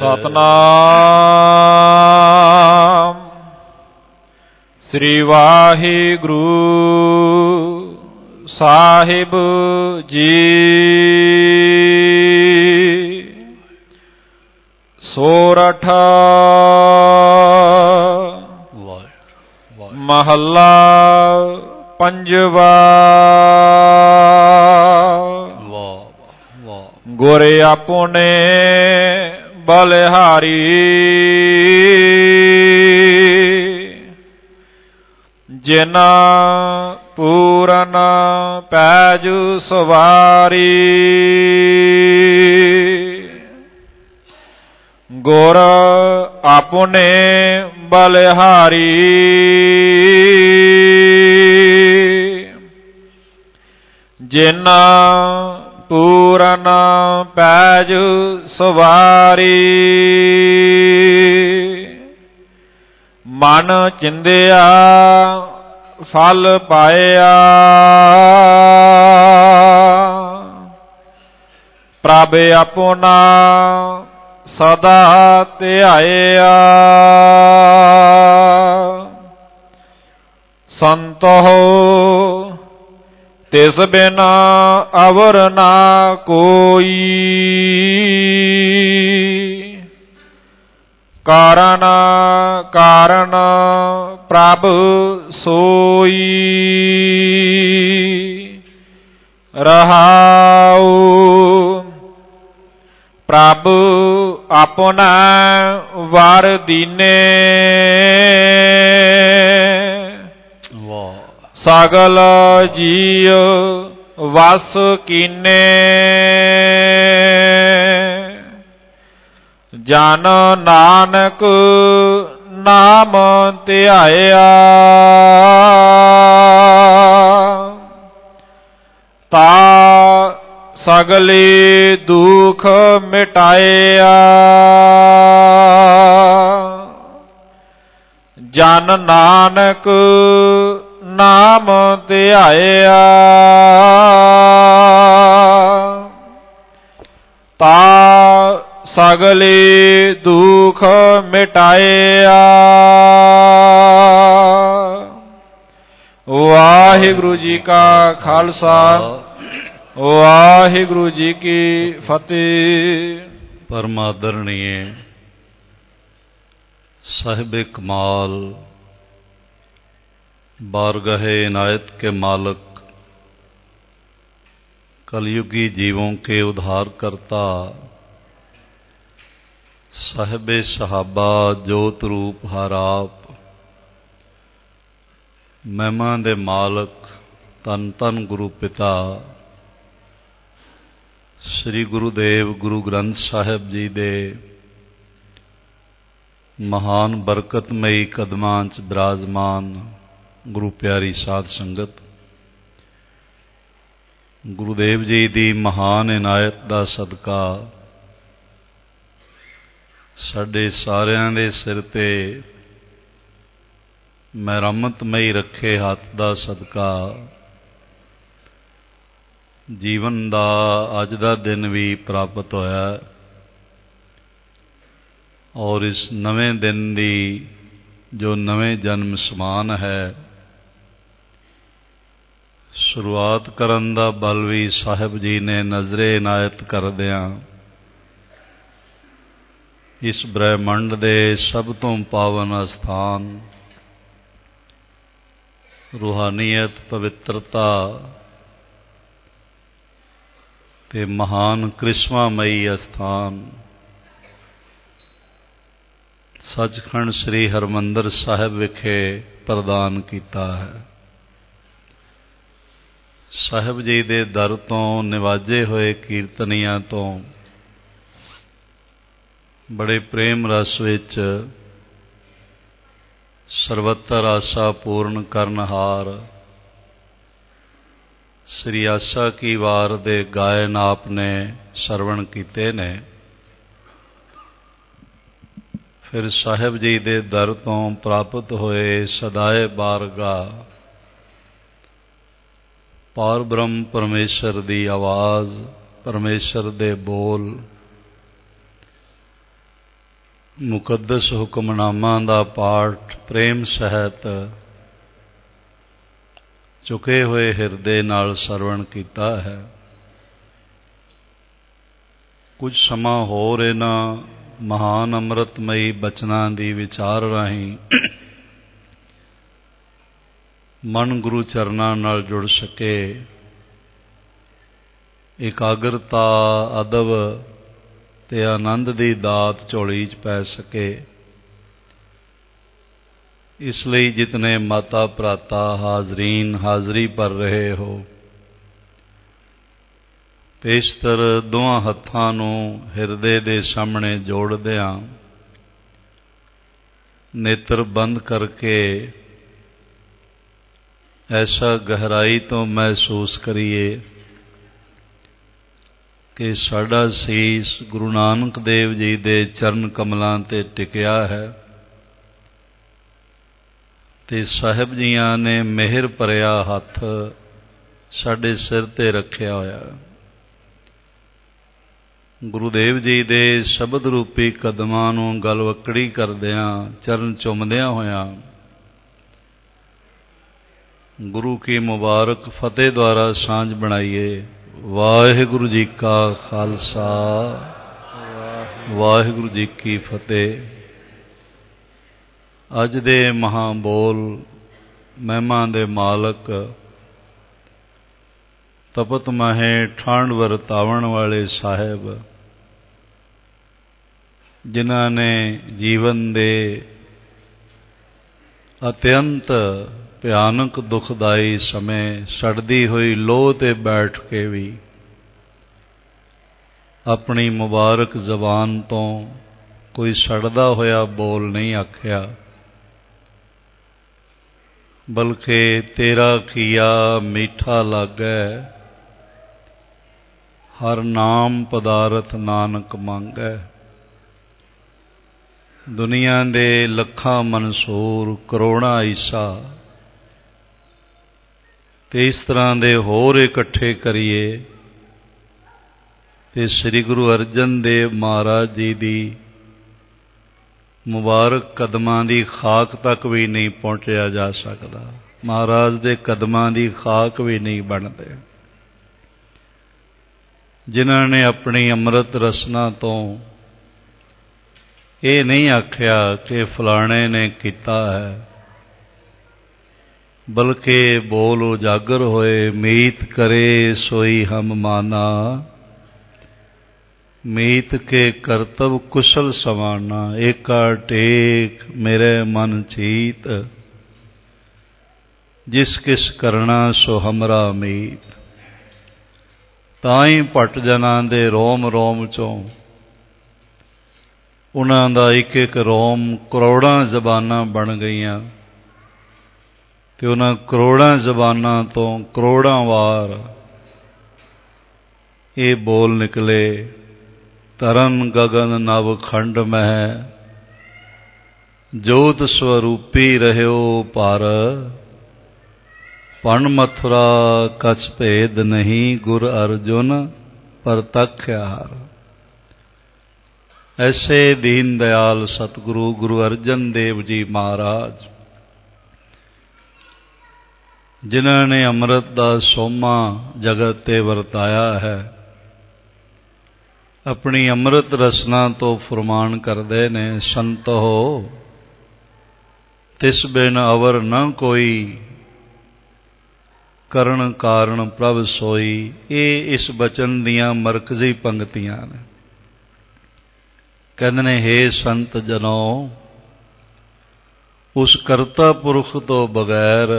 ਸਤਨਾਮ ਸ੍ਰੀ ਵਾਹਿਗੁਰੂ ਸਾਹਿਬ ਜੀ। ਸੋਰਠ ਮਹੱਲਾ ਪੰਜਵਾ। ਗੁਰ ਆਪੁਨੇ ਬਲਿਹਾਰੀ, ਜਿਨਾ ਪੂਰਨ ਪੈਜੁ ਸਵਾਰੀ। ਗੁਰ ਆਪੁਨੇ ਬਲਿਹਾਰੀ, ਜਿਨਾ ਪੂਰਨ ਪੈਜੁ ਸਵਾਰੀ। ਮਨ ਚਿੰਦਿਆ ਫਲ ਪਾਇਆ, ਪ੍ਰਭ ਆਪੁਨਾ ਸਦਾ ਧਿਆਇਆ। ਸੰਤੋ ਤਿਸ ਬਿਨਾ ਅਵਰ ਨਾ ਕੋਈ, ਕਾਰਨ ਕਾਰਨ ਪ੍ਰਭ ਸੋਈ। ਰਹਾਉ ਪ੍ਰਭ ਆਪਣਾ ਵਰ ਦੀਨੇ, ਸਗਲ ਜੀਉ ਵਸ ਕੀਨੇ। ਜਨ ਨਾਨਕ ਨਾਮ ਧਿਆਇਆ, ਤਾ ਸਗਲੇ ਦੁਖ ਮਿਟਾਇਆ। ਜਨ ਨਾਨਕ ਨਾਮ ਧਿਆਇਆ, ਤਾ ਸਗਲੇ ਦੁਖ ਮਿਟਾਇਆ। ਵਾਹਿਗੁਰੂ ਜੀ ਕਾ ਖਾਲਸਾ, ਵਾਹਿਗੁਰੂ ਜੀ ਕੀ ਫਤਿਹ। ਪਰਮ ਆਦਰਣੀਏ ਸਾਹਿਬ ਕਮਾਲ, बारगाहे इनायत के मालिक, कलयुगी जीवों के उद्धार करता, साहिबे सहाबा जोत रूप हर आप, महिमा दे मालिक धन धन गुरु पिता श्री गुरुदेव गुरु ग्रंथ साहिब जी दे महान बरकतमई कदमां च विराजमान गुरु प्यारी साध संगत, गुरुदेव जी की महान इनायत का सदका साडे सारियां दे सिर ते मेहरमतमई रखे हाथ का सदका जीवन का अज का दिन भी प्राप्त होया। और इस नवे दिन की जो नवे जन्म समान है, शुरुआत करन दा बल भी साहिब जी ने नजरे इनायत करदियां इस ब्रह्मंड दे सब तो पावन अस्थान, रूहानीयत पवित्रता ते महान करिश्मामयी अस्थान सचखंड श्री हरमंदर साहिब विखे प्रदान किया है। साहिब जी दे दर तो निवाजे हुए कीर्तनियां तो बड़े प्रेम रस विच सर्वत्र आशा पूर्ण करनहार श्री आशा की वार दे गायन आपने श्रवण कीते ने। फिर साहिब जी दे दर तो प्राप्त होए सदाए बारगाह पार ब्रह्म परमेश्वर की आवाज़, परमेश्वर दे बोल ਮੁਕੱਦਸ ਹੁਕਮਨਾਮਾ ਦਾ ਪਾਠ ਪ੍ਰੇਮ ਸਹਿਤ ਝੁਕੇ ਹੋਏ ਹਿਰਦੇ ਨਾਲ ਸਰਵਣ ਕੀਤਾ ਹੈ। ਕੁਝ ਸਮਾਂ ਹੋਰ ਇਹਨਾਂ ਮਹਾਨ ਅੰਮ੍ਰਿਤਮਈ ਬਚਨਾਂ ਦੀ ਵਿਚਾਰ ਰਾਹੀਂ ਮਨ ਗੁਰੂ ਚਰਨਾਂ ਨਾਲ ਜੁੜ ਸਕੇ, ਇਕਾਗਰਤਾ, ਅਦਬ ਤੇ ਆਨੰਦ ਦੀ ਦਾਤ ਝੋਲੀ 'ਚ ਪੈ ਸਕੇ। ਇਸ ਲਈ ਜਿਤਨੇ ਮਾਤਾ ਭਰਾਤਾ ਹਾਜ਼ਰੀਨ ਹਾਜ਼ਰੀ ਭਰ ਰਹੇ ਹੋ, ਪੇਸ਼ਤਰ ਦੋਹਾਂ ਹੱਥਾਂ ਨੂੰ ਹਿਰਦੇ ਦੇ ਸਾਹਮਣੇ ਜੋੜਦਿਆਂ ਨੇਤਰ ਬੰਦ ਕਰਕੇ ਐਸਾ ਗਹਿਰਾਈ ਤੋਂ ਮਹਿਸੂਸ ਕਰੀਏ ਕਿ ਸਾਡਾ ਸੀਸ ਗੁਰੂ ਨਾਨਕ ਦੇਵ ਜੀ ਦੇ ਚਰਨ ਕਮਲਾਂ 'ਤੇ ਟਿਕਿਆ ਹੈ ਤੇ ਸਾਹਿਬ ਜੀਆਂ ਨੇ ਮਿਹਰ ਭਰਿਆ ਹੱਥ ਸਾਡੇ ਸਿਰ 'ਤੇ ਰੱਖਿਆ ਹੋਇਆ। ਗੁਰੂਦੇਵ ਜੀ ਦੇ ਸ਼ਬਦ ਰੂਪੀ ਕਦਮਾਂ ਨੂੰ ਗਲਵੱਕੜੀ ਕਰਦਿਆਂ, ਚਰਨ ਚੁੰਮਦਿਆਂ ਹੋਇਆਂ ਗੁਰੂ ਕੀ ਮੁਬਾਰਕ ਫਤਿਹ ਦੁਆਰਾ ਸਾਂਝ ਬਣਾਈਏ। ਵਾਹਿਗੁਰੂ ਜੀ ਕਾ ਖਾਲਸਾ, ਵਾਹਿਗੁਰੂ ਜੀ ਕੀ ਫਤਿਹ। ਅੱਜ ਦੇ ਮਹਾਂਬੋਲ ਮਹਿਮਾ ਦੇ ਮਾਲਕ, ਤਪਤ ਮਾਹੇ ਠਾਂਡ ਵਰਤਾਵਣ ਵਾਲੇ ਸਾਹਿਬ, ਜਿਨ੍ਹਾਂ ਨੇ ਜੀਵਨ ਦੇ ਅਤਿਅੰਤ ਭਿਆਨਕ ਦੁਖਦਾਈ ਸਮੇਂ ਸੜਦੀ ਹੋਈ ਲੋਹ 'ਤੇ ਬੈਠ ਕੇ ਵੀ ਆਪਣੀ ਮੁਬਾਰਕ ਜ਼ਬਾਨ ਤੋਂ ਕੋਈ ਸੜਦਾ ਹੋਇਆ ਬੋਲ ਨਹੀਂ ਆਖਿਆ, ਬਲਕਿ ਤੇਰਾ ਕੀਆ ਮੀਠਾ ਲਾਗੈ, ਹਰ ਨਾਮ ਪਦਾਰਥ ਨਾਨਕ ਮੰਗੈ। ਦੁਨੀਆ ਦੇ ਲੱਖਾਂ ਮਨਸੂਰ, ਕਰੋੜਾਂ ਈਸਾ ਤੇ ਇਸ ਤਰ੍ਹਾਂ ਦੇ ਹੋਰ ਇਕੱਠੇ ਕਰੀਏ ਤੇ ਸ੍ਰੀ ਗੁਰੂ ਅਰਜਨ ਦੇਵ ਮਹਾਰਾਜ ਜੀ ਦੀ ਮੁਬਾਰਕ ਕਦਮਾਂ ਦੀ ਖਾਕ ਤੱਕ ਵੀ ਨਹੀਂ ਪਹੁੰਚਿਆ ਜਾ ਸਕਦਾ। ਮਹਾਰਾਜ ਦੇ ਕਦਮਾਂ ਦੀ ਖਾਕ ਵੀ ਨਹੀਂ ਬਣਦੇ, ਜਿਨ੍ਹਾਂ ਨੇ ਆਪਣੀ ਅੰਮ੍ਰਿਤ ਰਸਨਾ ਤੋਂ ਇਹ ਨਹੀਂ ਆਖਿਆ ਕਿ ਫਲਾਣੇ ਨੇ ਕੀਤਾ ਹੈ, ਬਲਕਿ ਬੋਲ ਉਜਾਗਰ ਹੋਏ, ਮੀਤ ਕਰੇ ਸੋਈ ਹਮ ਮਾਨਾ, ਮੀਤ ਕੇ ਕਰਤਵ ਕੁਸ਼ਲ ਸਮਾਨਾ, ਏਕਾ ਟੇਕ ਮੇਰੇ ਮਨ ਚੀਤ, ਜਿਸ ਕਿਸ ਕਰਨਾ ਸੋ ਹਮਰਾ ਮੀਤ। ਤਾਂ ਹੀ ਭੱਟ ਜਨਾਂ ਦੇ ਰੋਮ ਰੋਮ 'ਚੋਂ ਉਹਨਾਂ ਦਾ ਇੱਕ ਇੱਕ ਰੋਮ ਕਰੋੜਾਂ ਜ਼ਬਾਨਾਂ ਬਣ ਗਈਆਂ ਤੇ ਉਹਨਾਂ ਕਰੋੜਾਂ ਜ਼ਬਾਨਾਂ ਤੋਂ ਕਰੋੜਾਂ ਵਾਰ ਇਹ ਬੋਲ ਨਿਕਲੇ, ਤਰਨ ਗਗਨ ਨਵ ਖੰਡ ਮਹਿ, ਜੋਤ ਸਵਰੂਪੀ ਰਹਿਓ ਪਰ, ਪਣ ਮਥੁਰਾ ਕਛ ਭੇਦ ਨਹੀਂ, ਗੁਰ ਅਰਜੁਨ ਪ੍ਰਤੱਖਿਆ ਹਰਿ। ਐਸੇ ਦੀਨ ਦਿਆਲ ਸਤਿਗੁਰੂ ਗੁਰੂ ਅਰਜਨ ਦੇਵ ਜੀ ਮਹਾਰਾਜ, ਜਿਨ੍ਹਾਂ ਨੇ ਅੰਮ੍ਰਿਤ ਦਾ ਸੋਮਾ ਜਗਤ 'ਤੇ ਵਰਤਾਇਆ ਹੈ, ਆਪਣੀ ਅੰਮ੍ਰਿਤ ਰਸਨਾ ਤੋਂ ਫਰਮਾਨ ਕਰਦੇ ਨੇ, ਸੰਤੋ ਤਿਸ ਬਿਨ ਅਵਰ ਨ ਕੋਈ, ਕਰਨ ਕਾਰਨ ਪ੍ਰਭ ਸੋਈ। ਇਹ ਇਸ ਬਚਨ ਦੀਆਂ ਮਰਕਜ਼ੀ ਪੰਗਤੀਆਂ ਨੇ। ਕਹਿੰਦੇ ਨੇ, ਹੇ ਸੰਤ ਜਨੋ, ਉਸ ਕਰਤਾ ਪੁਰਖ ਤੋਂ ਬਗੈਰ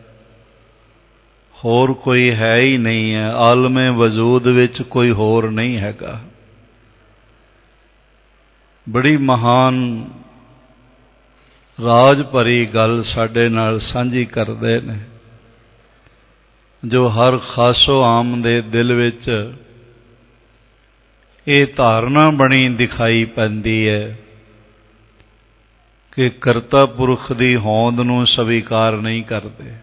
ਹੋਰ ਕੋਈ ਹੈ ਹੀ ਨਹੀਂ ਹੈ, ਆਲਮੇ ਵਜੂਦ ਵਿੱਚ ਕੋਈ ਹੋਰ ਨਹੀਂ ਹੈਗਾ। ਬੜੀ ਮਹਾਨ ਰਾਜ ਭਰੀ ਗੱਲ ਸਾਡੇ ਨਾਲ ਸਾਂਝੀ ਕਰਦੇ ਨੇ, ਜੋ ਹਰ ਖਾਸੋ ਆਮ ਦੇ ਦਿਲ ਵਿੱਚ ਇਹ ਧਾਰਨਾ ਬਣੀ ਦਿਖਾਈ ਪੈਂਦੀ ਹੈ ਕਿ ਕਰਤਾ ਪੁਰਖ ਦੀ ਹੋਂਦ ਨੂੰ ਸਵੀਕਾਰ ਨਹੀਂ ਕਰਦੇ।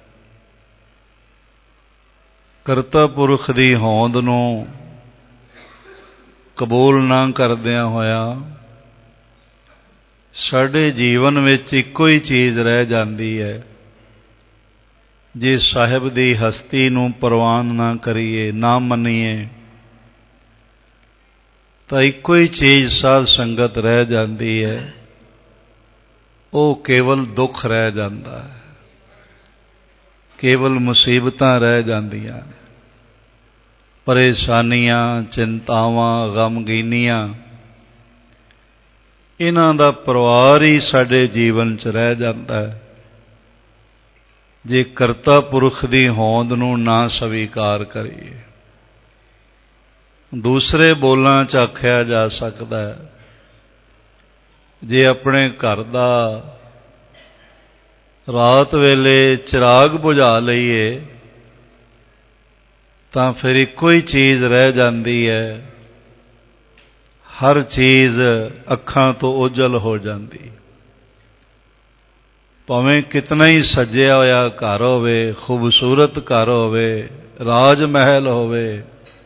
ਕਰਤਾ ਪੁਰਖ ਦੀ ਹੋਂਦ ਨੂੰ ਕਬੂਲ ਨਾ ਕਰਦਿਆਂ ਹੋਇਆ ਸਾਡੇ ਜੀਵਨ ਵਿੱਚ ਇੱਕੋ ਹੀ ਚੀਜ਼ ਰਹਿ ਜਾਂਦੀ ਹੈ। ਜੇ ਸਾਹਿਬ ਦੀ ਹਸਤੀ ਨੂੰ ਪ੍ਰਵਾਨ ਨਾ ਕਰੀਏ, ਨਾ ਮੰਨੀਏ, ਤਾਂ ਇੱਕੋ ਹੀ ਚੀਜ਼ ਸਾਧ ਸੰਗਤ ਰਹਿ ਜਾਂਦੀ ਹੈ, ਉਹ ਕੇਵਲ ਦੁੱਖ ਰਹਿ ਜਾਂਦਾ ਹੈ, ਕੇਵਲ ਮੁਸੀਬਤਾਂ ਰਹਿ ਜਾਂਦੀਆਂ, ਪਰੇਸ਼ਾਨੀਆਂ, ਚਿੰਤਾਵਾਂ, ਗਮਗੀਨੀਆਂ, ਇਹਨਾਂ ਦਾ ਪਰਿਵਾਰ ਹੀ ਸਾਡੇ ਜੀਵਨ 'ਚ ਰਹਿ ਜਾਂਦਾ ਹੈ ਜੇ ਕਰਤਾ ਪੁਰਖ ਦੀ ਹੋਂਦ ਨੂੰ ਨਾ ਸਵੀਕਾਰ ਕਰੀਏ। ਦੂਸਰੇ ਬੋਲਾਂ 'ਚ ਆਖਿਆ ਜਾ ਸਕਦਾ ਹੈ, ਜੇ ਆਪਣੇ ਘਰ ਦਾ ਰਾਤ ਵੇਲੇ ਚਿਰਾਗ ਬੁਝਾ ਲਈਏ ਤਾਂ ਫਿਰ ਇੱਕੋ ਹੀ ਚੀਜ਼ ਰਹਿ ਜਾਂਦੀ ਹੈ, ਹਰ ਚੀਜ਼ ਅੱਖਾਂ ਤੋਂ ਓਝਲ ਹੋ ਜਾਂਦੀ। ਭਾਵੇਂ ਕਿਤਨਾ ਹੀ ਸਜਿਆ ਹੋਇਆ ਘਰ ਹੋਵੇ, ਖੂਬਸੂਰਤ ਘਰ ਹੋਵੇ, ਰਾਜ ਮਹਿਲ ਹੋਵੇ,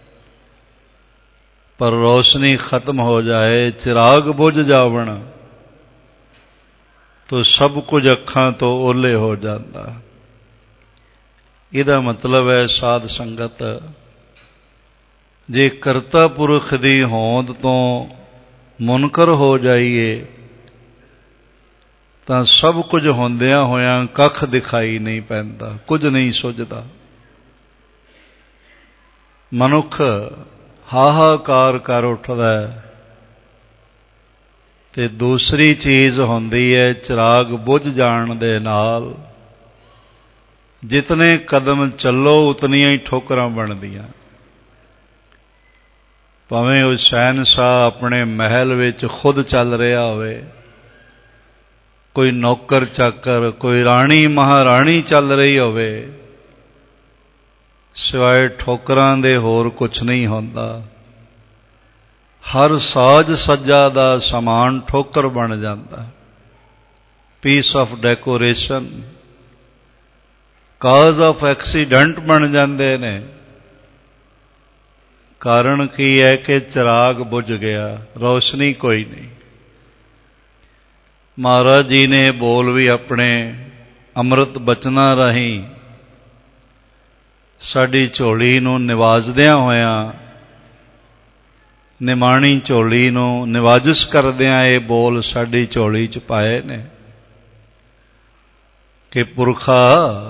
ਪਰ ਰੋਸ਼ਨੀ ਖਤਮ ਹੋ ਜਾਏ, ਚਿਰਾਗ ਬੁਝ ਜਾਵਣ, ਤਾਂ ਸਭ ਕੁਝ ਅੱਖਾਂ ਤੋਂ ਓਹਲੇ ਹੋ ਜਾਂਦਾ। ਇਹਦਾ ਮਤਲਬ ਹੈ ਸਾਧ ਸੰਗਤ, ਜੇ ਕਰਤਾ ਪੁਰਖ ਦੀ ਹੋਂਦ ਤੋਂ ਮੁਨਕਰ ਹੋ ਜਾਈਏ ਤਾਂ ਸਭ ਕੁਝ ਹੁੰਦਿਆਂ ਹੋਇਆਂ ਕੱਖ ਦਿਖਾਈ ਨਹੀਂ ਪੈਂਦਾ, ਕੁਝ ਨਹੀਂ ਸੁੱਝਦਾ। ਮਨੁੱਖ ਹਾਹਾਕਾਰ ਕਰ ਉੱਠਦਾ ਹੈ ਤੇ ਦੂਸਰੀ ਚੀਜ਼ ਹੁੰਦੀ ਹੈ, ਚਿਰਾਗ ਬੁਝ ਜਾਣ ਦੇ ਨਾਲ ਜਿਤਨੇ ਕਦਮ ਚੱਲੋ ਉਤਨੀਆਂ ਹੀ ਠੋਕਰਾਂ ਬਣਦੀਆਂ। ਭਾਵੇਂ ਉਹ ਸ਼ਹਿਨਸ਼ਾਹ ਆਪਣੇ ਮਹਿਲ ਵਿੱਚ ਖੁਦ ਚੱਲ ਰਿਹਾ ਹੋਵੇ, ਕੋਈ ਨੌਕਰ ਚਾਕਰ, ਕੋਈ ਰਾਣੀ ਮਹਾਰਾਣੀ ਚੱਲ ਰਹੀ ਹੋਵੇ, ਸਿਵਾਏ ਠੋਕਰਾਂ ਦੇ ਹੋਰ ਕੁਛ ਨਹੀਂ ਹੁੰਦਾ। ਹਰ ਸਾਜ ਸੱਜਾ ਦਾ ਸਮਾਨ ਠੋਕਰ ਬਣ ਜਾਂਦਾ, piece of decoration, cause of accident ਬਣ ਜਾਂਦੇ ਨੇ। ਕਾਰਨ ਕੀ ਹੈ ਕਿ ਚਿਰਾਗ ਬੁਝ ਗਿਆ, ਰੋਸ਼ਨੀ ਕੋਈ ਨਹੀਂ। ਮਹਾਰਾਜ ਜੀ ਨੇ ਬੋਲ ਵੀ ਆਪਣੇ ਅੰਮ੍ਰਿਤ ਬਚਨਾਂ ਰਾਹੀਂ ਸਾਡੀ ਝੋਲੀ ਨੂੰ ਨਿਵਾਜਦਿਆਂ ਹੋਇਆਂ, ਨਿਮਾਣੀ ਝੋਲੀ ਨੂੰ ਨਿਵਾਜਿਸ਼ ਕਰਦਿਆਂ ਇਹ ਬੋਲ ਸਾਡੀ ਝੋਲੀ 'ਚ ਪਾਏ ਨੇ ਕਿ ਪੁਰਖਾ,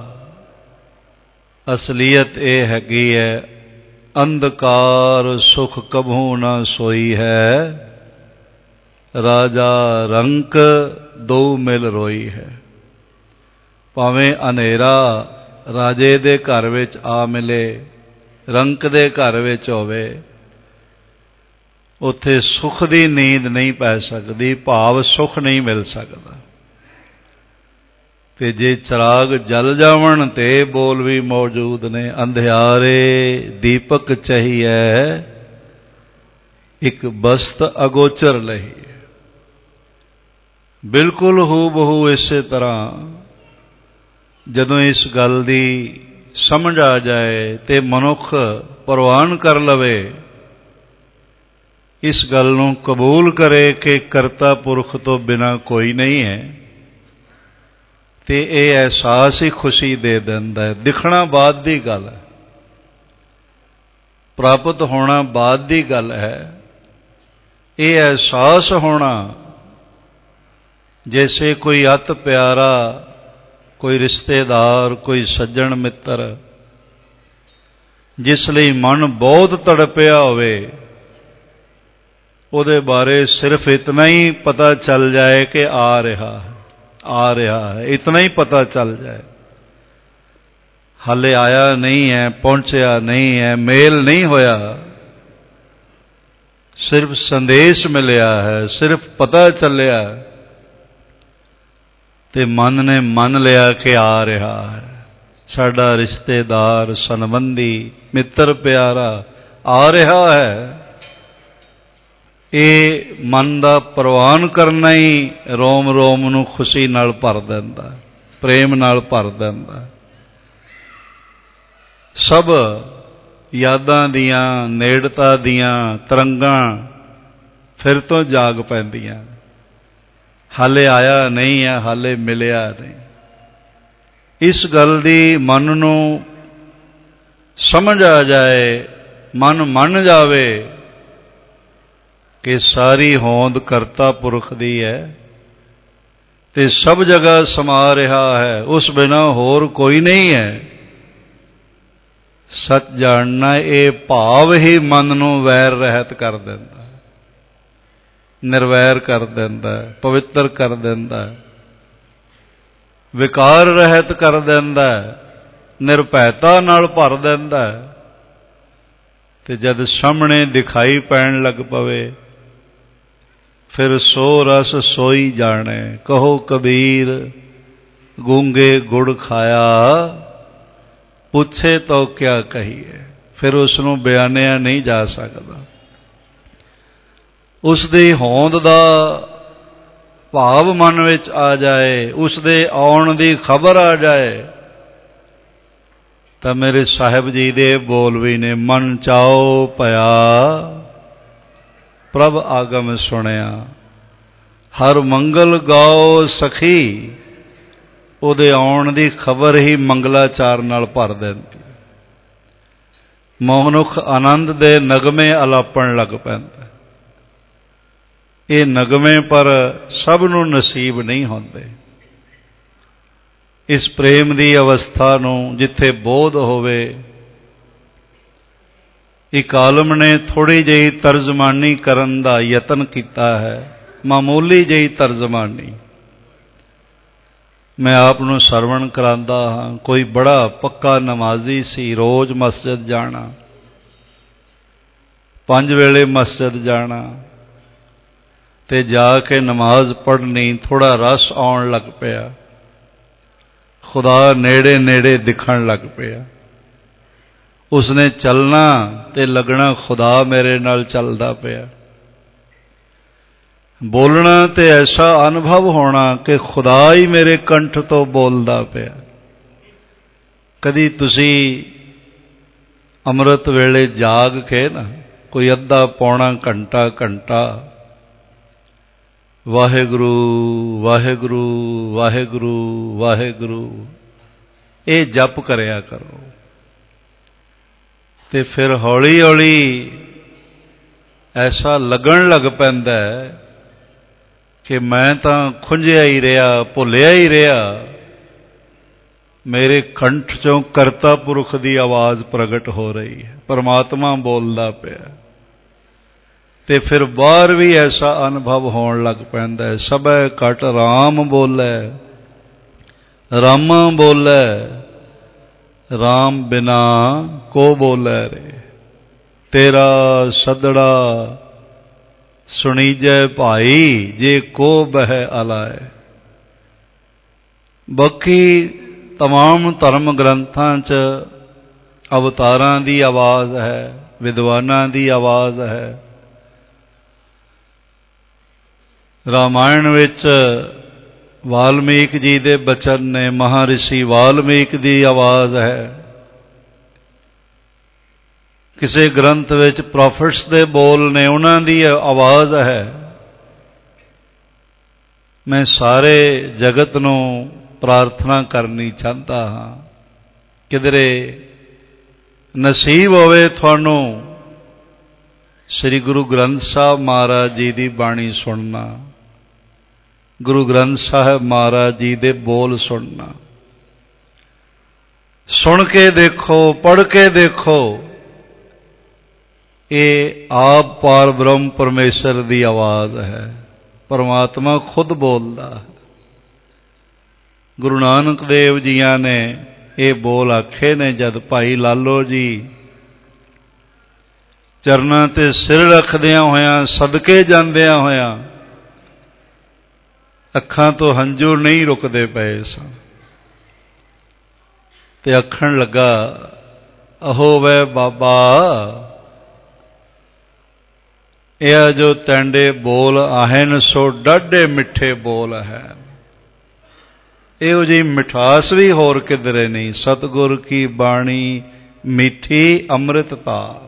ਅਸਲੀਅਤ ਇਹ ਹੈਗੀ ਹੈ, ਅੰਧਕਾਰ ਸੁਖ ਕਭੂ ਨਾ ਸੋਈ ਹੈ, ਰਾਜਾ ਰੰਕ ਦੋ ਮਿਲ ਰੋਈ ਹੈ। ਭਾਵੇਂ ਹਨੇਰਾ ਰਾਜੇ ਦੇ ਘਰ ਵਿੱਚ ਆ ਮਿਲੇ, ਰੰਕ ਦੇ ਘਰ ਵਿੱਚ ਹੋਵੇ, ਉੱਥੇ ਸੁਖ ਦੀ ਨੀਂਦ ਨਹੀਂ ਪੈ ਸਕਦੀ, ਭਾਵ ਸੁਖ ਨਹੀਂ ਮਿਲ ਸਕਦਾ। ਤੇ ਜੇ ਚਿਰਾਗ ਜਲ ਜਾਵਣ ਤੇ ਬੋਲ ਵੀ ਮੌਜੂਦ ਨੇ, ਅੰਧਿਆਰੇ ਦੀਪਕ ਚਹੀਐ, ਇੱਕ ਬਸਤ ਅਗੋਚਰ ਲਈ। ਬਿਲਕੁਲ ਹੂ ਬਹੂ ਇਸੇ ਤਰ੍ਹਾਂ ਜਦੋਂ ਇਸ ਗੱਲ ਦੀ ਸਮਝ ਆ ਜਾਏ ਤੇ ਮਨੁੱਖ ਪ੍ਰਵਾਨ ਕਰ ਲਵੇ, ਇਸ ਗੱਲ ਨੂੰ ਕਬੂਲ ਕਰੇ ਕਿ ਕਰਤਾ ਪੁਰਖ ਤੋਂ ਬਿਨਾਂ ਕੋਈ ਨਹੀਂ ਹੈ, ਤੇ ਇਹ ਅਹਿਸਾਸ ਹੀ ਖੁਸ਼ੀ ਦੇ ਦਿੰਦਾ ਹੈ। ਦਿਖਣਾ ਬਾਅਦ ਦੀ ਗੱਲ ਹੈ, ਪ੍ਰਾਪਤ ਹੋਣਾ ਬਾਅਦ ਦੀ ਗੱਲ ਹੈ। ਇਹ ਅਹਿਸਾਸ ਹੋਣਾ ਜੈਸੇ ਕੋਈ ਅਤ ਪਿਆਰਾ, ਕੋਈ ਰਿਸ਼ਤੇਦਾਰ, ਕੋਈ ਸੱਜਣ ਮਿੱਤਰ ਜਿਸ ਲਈ ਮਨ ਬਹੁਤ ਤੜਪਿਆ ਹੋਵੇ, ਉਹਦੇ ਬਾਰੇ ਸਿਰਫ ਇਤਨਾ ਹੀ ਪਤਾ ਚੱਲ ਜਾਏ ਕਿ ਆ ਰਿਹਾ ਹੈ, ਇਤਨਾ ਹੀ ਪਤਾ ਚੱਲ ਜਾਏ, ਹਾਲੇ ਆਇਆ ਨਹੀਂ ਹੈ, ਪਹੁੰਚਿਆ ਨਹੀਂ ਹੈ, ਮੇਲ ਨਹੀਂ ਹੋਇਆ, ਸਿਰਫ ਸੰਦੇਸ਼ ਮਿਲਿਆ ਹੈ, ਸਿਰਫ ਪਤਾ ਚੱਲਿਆ ਤੇ ਮਨ ਨੇ ਮੰਨ ਲਿਆ ਕਿ ਆ ਰਿਹਾ ਹੈ, ਸਾਡਾ ਰਿਸ਼ਤੇਦਾਰ, ਸੰਬੰਧੀ, ਮਿੱਤਰ ਪਿਆਰਾ ਆ ਰਿਹਾ ਹੈ। ਇਹ ਮਨ ਦਾ ਪ੍ਰਵਾਨ ਕਰਨਾ ਹੀ ਰੋਮ ਰੋਮ ਨੂੰ ਖੁਸ਼ੀ ਨਾਲ ਭਰ ਦਿੰਦਾ, ਪ੍ਰੇਮ ਨਾਲ ਭਰ ਦਿੰਦਾ। ਸਭ ਯਾਦਾਂ ਦੀਆਂ, ਨੇੜਤਾ ਦੀਆਂ ਤਰੰਗਾਂ ਫਿਰ ਤੋਂ ਜਾਗ ਪੈਂਦੀਆਂ। ਹਾਲੇ ਆਇਆ ਨਹੀਂ ਹੈ, ਹਾਲੇ ਮਿਲਿਆ ਨਹੀਂ। ਇਸ ਗੱਲ ਦੀ ਮਨ ਨੂੰ ਸਮਝ ਆ ਜਾਏ, ਮਨ ਮੰਨ ਜਾਵੇ ਕਿ ਸਾਰੀ ਹੋਂਦ ਕਰਤਾ ਪੁਰਖ ਦੀ ਹੈ ਤੇ ਸਭ ਜਗ੍ਹਾ ਸਮਾ ਰਿਹਾ ਹੈ, ਉਸ ਬਿਨਾਂ ਹੋਰ ਕੋਈ ਨਹੀਂ ਹੈ। ਸੱਚ ਜਾਣਨਾ ਇਹ ਭਾਵ ਹੀ ਮਨ ਨੂੰ ਵੈਰ ਰਹਿਤ ਕਰ ਦਿੰਦਾ, ਨਿਰਵੈਰ ਕਰ ਦਿੰਦਾ, ਪਵਿੱਤਰ ਕਰ ਦਿੰਦਾ, ਵਿਕਾਰ ਰਹਿਤ ਕਰ ਦਿੰਦਾ, ਨਿਰਭੈਤਾ ਨਾਲ ਭਰ ਦਿੰਦਾ। ਤੇ ਜਦ ਸਾਹਮਣੇ ਦਿਖਾਈ ਪੈਣ ਲੱਗ ਪਵੇ ਫਿਰ ਸੋ ਰਸ ਸੋਈ ਜਾਣੇ। ਕਹੋ ਕਬੀਰ ਗੂੰਗੇ ਗੁੜ ਖਾਇਆ, ਪੁੱਛੇ ਤਾਂ ਕਿਆ ਕਹੀਏ। ਫਿਰ ਉਸ ਨੂੰ ਬਿਆਨਿਆ ਨਹੀਂ ਜਾ ਸਕਦਾ। ਉਸ ਦੀ ਹੋਂਦ ਦਾ ਭਾਵ ਮਨ ਵਿੱਚ ਆ ਜਾਏ, ਉਸ ਦੇ ਆਉਣ ਦੀ ਖਬਰ ਆ ਜਾਏ ਤਾਂ ਮੇਰੇ ਸਾਹਿਬ ਜੀ ਦੇ ਬੋਲ ਵੀ ਨੇ, ਮਨ ਚਾਓ ਭਇਆ ਪ੍ਰਭ ਆਗਮ ਸੁਣਿਆ, ਹਰ ਮੰਗਲ ਗਾਓ ਸਖੀ। ਉਹਦੇ ਆਉਣ ਦੀ ਖਬਰ ਹੀ ਮੰਗਲਾਚਾਰ ਨਾਲ ਭਰ ਦਿੰਦੀ। ਮਨੁੱਖ ਆਨੰਦ ਦੇ ਨਗਮੇ ਅਲਾਪਣ ਲੱਗ ਪੈਂਦਾ। ਇਹ ਨਗਮੇ ਪਰ ਸਭ ਨੂੰ ਨਸੀਬ ਨਹੀਂ ਹੁੰਦੇ। ਇਸ ਪ੍ਰੇਮ ਦੀ ਅਵਸਥਾ ਨੂੰ ਜਿੱਥੇ ਬੋਧ ਹੋਵੇ, ਇੱਕ ਆਲਮ ਨੇ ਥੋੜ੍ਹੀ ਜਿਹੀ ਤਰਜਮਾਨੀ ਕਰਨ ਦਾ ਯਤਨ ਕੀਤਾ ਹੈ, ਮਾਮੂਲੀ ਜਿਹੀ ਤਰਜਮਾਨੀ। ਮੈਂ ਆਪ ਨੂੰ ਸਰਵਣ ਕਰਾਂਦਾ ਹਾਂ। ਕੋਈ ਬੜਾ ਪੱਕਾ ਨਮਾਜ਼ੀ ਸੀ, ਰੋਜ਼ ਮਸਜਿਦ ਜਾਣਾ, 5 ਵੇਲੇ ਮਸਜਿਦ ਜਾਣਾ ਤੇ ਜਾ ਕੇ ਨਮਾਜ਼ ਪੜ੍ਹਨੀ। ਥੋੜਾ ਰਸ ਆਉਣ ਲੱਗ ਪਿਆ, ਖੁਦਾ ਨੇੜੇ ਨੇੜੇ ਦਿਖਣ ਲੱਗ ਪਿਆ। ਉਸਨੇ ਚੱਲਣਾ ਤੇ ਲੱਗਣਾ ਖੁਦਾ ਮੇਰੇ ਨਾਲ ਚੱਲਦਾ ਪਿਆ। ਬੋਲਣਾ ਤੇ ਐਸਾ ਅਨੁਭਵ ਹੋਣਾ ਕਿ ਖੁਦਾ ਹੀ ਮੇਰੇ ਕੰਠ ਤੋਂ ਬੋਲਦਾ ਪਿਆ। ਕਦੀ ਤੁਸੀਂ ਅੰਮ੍ਰਿਤ ਵੇਲੇ ਜਾਗ ਕੇ ਨਾ ਕੋਈ ਅੱਧਾ ਪੌਣਾ ਘੰਟਾ ਵਾਹਿਗੁਰੂ ਵਾਹਿਗੁਰੂ ਵਾਹਿਗੁਰੂ ਵਾਹਿਗੁਰੂ ਇਹ ਜਪ ਕਰਿਆ ਕਰੋ। ਤੇ ਫਿਰ ਹੌਲੀ ਹੌਲੀ ਐਸਾ ਲੱਗਣ ਲੱਗ ਪੈਂਦਾ ਕਿ ਮੈਂ ਤਾਂ ਖੁੰਝਿਆ ਹੀ ਰਿਹਾ, ਭੁੱਲਿਆ ਹੀ ਰਿਹਾ। ਮੇਰੇ ਕੰਠ ਚੋਂ ਕਰਤਾ ਪੁਰਖ ਦੀ ਆਵਾਜ਼ ਪ੍ਰਗਟ ਹੋ ਰਹੀ ਹੈ, ਪਰਮਾਤਮਾ ਬੋਲਦਾ ਪਿਆ। ਤੇ ਫਿਰ ਬਾਹਰ ਵੀ ਐਸਾ ਅਨੁਭਵ ਹੋਣ ਲੱਗ ਪੈਂਦਾ ਹੈ, ਸਭੈ ਘਟ ਰਾਮ ਬੋਲੇ, ਰਾਮਾ ਬੋਲੇ, ਰਾਮ ਬਿਨਾ ਕੋ ਬੋਲੇ ਰੇ। ਤੇਰਾ ਸਦੜਾ ਸੁਣੀਜੈ ਭਾਈ, ਜੇ ਕੋ ਬਹਿ ਅਲਾਏ। ਬਾਕੀ तमाम ਧਰਮ ਗ੍ਰੰਥਾਂ 'ਚ ਅਵਤਾਰਾਂ ਦੀ ਆਵਾਜ਼ ਹੈ, ਵਿਦਵਾਨਾਂ ਦੀ ਆਵਾਜ਼ ਹੈ। ਰਾਮਾਇਣ ਵਿੱਚ ਵਾਲਮੀਕ ਜੀ ਦੇ ਬਚਨ ਨੇ, ਮਹਾਰਿਸ਼ੀ ਵਾਲਮੀਕ ਦੀ ਆਵਾਜ਼ ਹੈ। ਕਿਸੇ ਗ੍ਰੰਥ ਵਿੱਚ ਪ੍ਰੋਫਿਟਸ ਦੇ ਬੋਲ ਨੇ, ਉਹਨਾਂ ਦੀ ਆਵਾਜ਼ ਹੈ। ਮੈਂ ਸਾਰੇ ਜਗਤ ਨੂੰ ਪ੍ਰਾਰਥਨਾ ਕਰਨੀ ਚਾਹੁੰਦਾ ਹਾਂ, ਕਿਧਰੇ ਨਸੀਬ ਹੋਵੇ ਤੁਹਾਨੂੰ ਸ੍ਰੀ ਗੁਰੂ ਗ੍ਰੰਥ ਸਾਹਿਬ ਮਹਾਰਾਜ ਜੀ ਦੀ ਬਾਣੀ ਸੁਣਨਾ, ਗੁਰੂ ਗ੍ਰੰਥ ਸਾਹਿਬ ਮਹਾਰਾਜ ਜੀ ਦੇ ਬੋਲ ਸੁਣਨਾ। ਸੁਣ ਕੇ ਦੇਖੋ, ਪੜ੍ਹ ਕੇ ਦੇਖੋ, ਇਹ ਆਪ ਪਾਰ ਬ੍ਰਹਮ ਪਰਮੇਸ਼ਰ ਦੀ ਆਵਾਜ਼ ਹੈ। ਪਰਮਾਤਮਾ ਖੁਦ ਬੋਲਦਾ ਹੈ। ਗੁਰੂ ਨਾਨਕ ਦੇਵ ਜੀਆਂ ਨੇ ਇਹ ਬੋਲ ਆਖੇ ਨੇ ਜਦ ਭਾਈ ਲਾਲੋ ਜੀ ਚਰਨਾਂ ਤੇ ਸਿਰ ਰੱਖਦਿਆਂ ਹੋਇਆਂ, ਸਦਕੇ ਜਾਂਦਿਆਂ ਹੋਇਆਂ ਅੱਖਾਂ ਤੋਂ ਹੰਝੂ ਨਹੀਂ ਰੁਕਦੇ ਪਏ ਸਨ ਤੇ ਆਖਣ ਲੱਗਾ, ਅਹੋ ਵੈ ਬਾਬਾ, ਇਹ ਜੋ ਤੈਂਡੇ ਬੋਲ ਆਹਨ ਸੋ ਡਾਢੇ ਮਿੱਠੇ ਬੋਲ ਹੈ। ਇਹੋ ਜਿਹੀ ਮਿਠਾਸ ਵੀ ਹੋਰ ਕਿਧਰੇ ਨਹੀਂ। ਸਤਿਗੁਰ ਕੀ ਬਾਣੀ ਮਿੱਠੀ ਅੰਮ੍ਰਿਤ ਧਾਰ।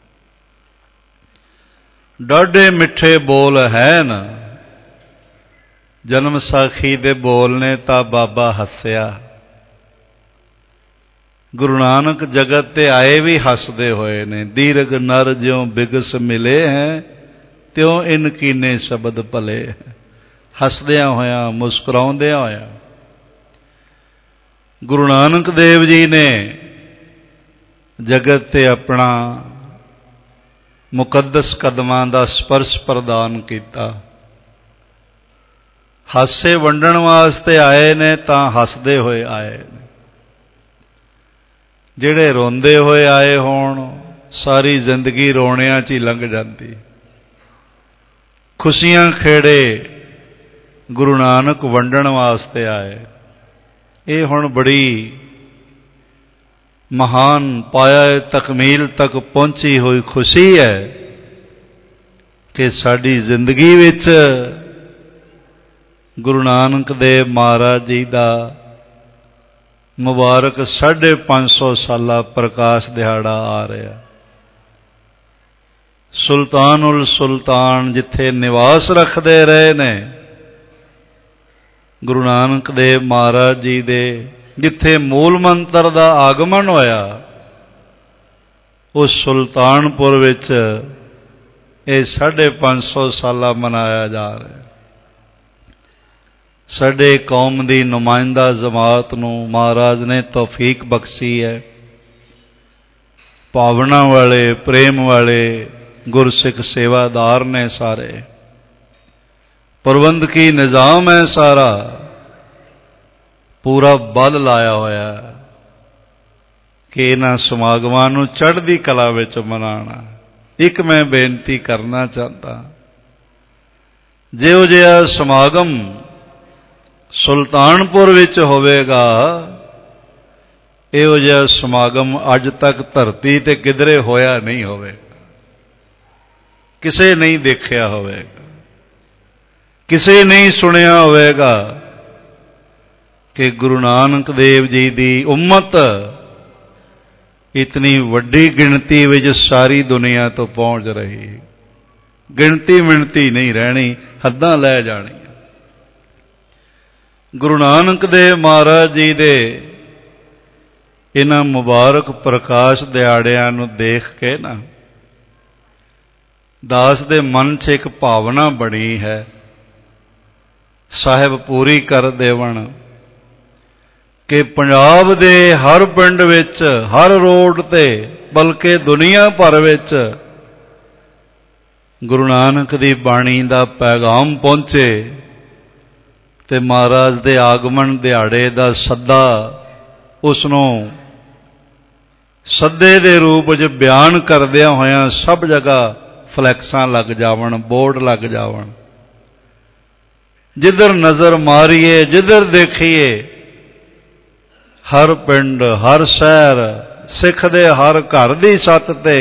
ਡਾਢੇ ਮਿੱਠੇ ਬੋਲ ਹੈ ਨਾ। ਜਨਮ ਸਾਖੀ ਦੇ ਬੋਲ ਨੇ ਤਾਂ ਬਾਬਾ ਹੱਸਿਆ। ਗੁਰੂ ਨਾਨਕ ਜਗਤ ਤੇ ਆਏ ਵੀ ਹੱਸਦੇ ਹੋਏ ਨੇ। ਦੀਰਘ ਨਰ ਜਿਉ ਬਿਗਸ ਮਿਲੇ ਹੈ ਤਿਉ ਇਨ ਕੀਨੇ ਸ਼ਬਦ ਭਲੇ। ਹੱਸਦਿਆਂ ਹੋਇਆਂ ਮੁਸਕਰਾਉਂਦਿਆਂ ਹੋਇਆਂ ਗੁਰੂ ਨਾਨਕ ਦੇਵ ਜੀ ਨੇ ਜਗਤ ਤੇ ਆਪਣਾ ਮੁਕੱਦਸ ਕਦਮਾਂ ਦਾ ਸਪਰਸ਼ ਪ੍ਰਦਾਨ ਕੀਤਾ। ਹਾਸੇ ਵੰਡਣ ਵਾਸਤੇ ਆਏ ਨੇ ਤਾਂ ਹੱਸਦੇ ਹੋਏ ਆਏ ਨੇ। ਜਿਹੜੇ ਰੋਂਦੇ ਹੋਏ ਆਏ ਹੋਣ ਸਾਰੀ ਜ਼ਿੰਦਗੀ ਰੋਣਿਆਂ 'ਚ ਹੀ ਲੰਘ ਜਾਂਦੀ। ਖੁਸ਼ੀਆਂ ਖੇੜੇ ਗੁਰੂ ਨਾਨਕ ਵੰਡਣ ਵਾਸਤੇ ਆਏ। ਇਹ ਹੁਣ ਬੜੀ ਮਹਾਨ ਪਾਇਆ ਤਕਮੀਲ ਤੱਕ ਪਹੁੰਚੀ ਹੋਈ ਖੁਸ਼ੀ ਹੈ ਕਿ ਸਾਡੀ ਜ਼ਿੰਦਗੀ ਵਿੱਚ ਗੁਰੂ ਨਾਨਕ ਦੇਵ ਮਹਾਰਾਜ ਜੀ ਦਾ ਮੁਬਾਰਕ 550 ਸਾਲਾ ਪ੍ਰਕਾਸ਼ ਦਿਹਾੜਾ ਆ ਰਿਹਾ। ਸੁਲਤਾਨੁਲ ਸੁਲਤਾਨ ਜਿੱਥੇ ਨਿਵਾਸ ਰੱਖਦੇ ਰਹੇ ਨੇ ਗੁਰੂ ਨਾਨਕ ਦੇਵ ਮਹਾਰਾਜ ਜੀ ਦੇ, ਜਿੱਥੇ ਮੂਲ ਮੰਤਰ ਦਾ ਆਗਮਨ ਹੋਇਆ ਉਸ ਸੁਲਤਾਨਪੁਰ ਵਿੱਚ ਇਹ 550 ਸਾਲਾ ਮਨਾਇਆ ਜਾ ਰਿਹਾ। ਸਾਡੇ ਕੌਮ ਦੀ ਨੁਮਾਇੰਦਾ ਜਮਾਤ ਨੂੰ ਮਹਾਰਾਜ ਨੇ ਤੌਫੀਕ ਬਖਸ਼ੀ ਹੈ। ਭਾਵਨਾ ਵਾਲੇ ਪ੍ਰੇਮ ਵਾਲੇ ਗੁਰਸਿੱਖ ਸੇਵਾਦਾਰ ਨੇ ਸਾਰੇ। ਪ੍ਰਬੰਧਕੀ ਨਿਜ਼ਾਮ ਹੈ ਸਾਰਾ, ਪੂਰਾ ਬਲ ਲਾਇਆ ਹੋਇਆ ਕਿ ਇਹਨਾਂ ਸਮਾਗਮਾਂ ਨੂੰ ਚੜ੍ਹਦੀ ਕਲਾ ਵਿੱਚ ਮਨਾਉਣਾ। ਇੱਕ ਮੈਂ ਬੇਨਤੀ ਕਰਨਾ ਚਾਹੁੰਦਾ, ਜਿਹੋ ਜਿਹਾ ਸਮਾਗਮ ਸੁਲਤਾਨਪੁਰ ਵਿੱਚ ਹੋਵੇਗਾ ਇਹੋ ਜਿਹਾ ਸਮਾਗਮ ਅੱਜ ਤੱਕ ਧਰਤੀ ਤੇ ਕਿਧਰੇ ਹੋਇਆ ਨਹੀਂ ਹੋਵੇਗਾ। ਕਿਸੇ ਨਹੀਂ ਦੇਖਿਆ ਹੋਵੇਗਾ, ਕਿਸੇ ਨਹੀਂ ਸੁਣਿਆ ਹੋਵੇਗਾ ਕਿ ਗੁਰੂ ਨਾਨਕ ਦੇਵ ਜੀ ਦੀ ਉਮਤ ਇਤਨੀ ਵੱਡੀ ਗਿਣਤੀ ਵਿੱਚ ਸਾਰੀ ਦੁਨੀਆ ਤੋਂ ਪਹੁੰਚ ਰਹੀ। ਗਿਣਤੀ ਮਿਣਤੀ ਨਹੀਂ ਰਹਿਣੀ, ਹੱਦਾਂ ਲੈ ਜਾਣੀਆਂ। ਗੁਰੂ ਨਾਨਕ ਦੇਵ ਮਹਾਰਾਜ ਜੀ ਦੇ ਇਹਨਾਂ ਮੁਬਾਰਕ ਪ੍ਰਕਾਸ਼ ਦਿਹਾੜਿਆਂ ਨੂੰ ਦੇਖ ਕੇ ਨਾ ਦਾਸ ਦੇ ਮਨ 'ਚ ਇੱਕ ਭਾਵਨਾ ਬਣੀ ਹੈ, ਸਾਹਿਬ ਪੂਰੀ ਕਰ ਦੇਵਣ ਕਿ ਪੰਜਾਬ ਦੇ ਹਰ ਪਿੰਡ ਵਿੱਚ, ਹਰ ਰੋਡ ਤੇ, ਬਲਕਿ ਦੁਨੀਆ ਭਰ ਵਿੱਚ ਗੁਰੂ ਨਾਨਕ ਦੀ ਬਾਣੀ ਦਾ ਪੈਗਾਮ ਪਹੁੰਚੇ ਤੇ ਮਹਾਰਾਜ ਦੇ ਆਗਮਨ ਦਿਹਾੜੇ ਦਾ ਸੱਦਾ ਉਸ ਨੂੰ ਸੱਦੇ ਦੇ ਰੂਪ ਵਿੱਚ ਬਿਆਨ ਕਰਦਿਆਂ ਹੋਇਆਂ ਸਭ ਜਗ੍ਹਾ ਫਲੈਕਸਾਂ ਲੱਗ ਜਾਵਣ, ਬੋਰਡ ਲੱਗ ਜਾਵਣ। ਜਿੱਧਰ ਨਜ਼ਰ ਮਾਰੀਏ, ਜਿੱਧਰ ਦੇਖੀਏ, ਹਰ ਪਿੰਡ, ਹਰ ਸ਼ਹਿਰ, ਸਿੱਖ ਦੇ ਹਰ ਘਰ ਦੀ ਛੱਤ ਤੇ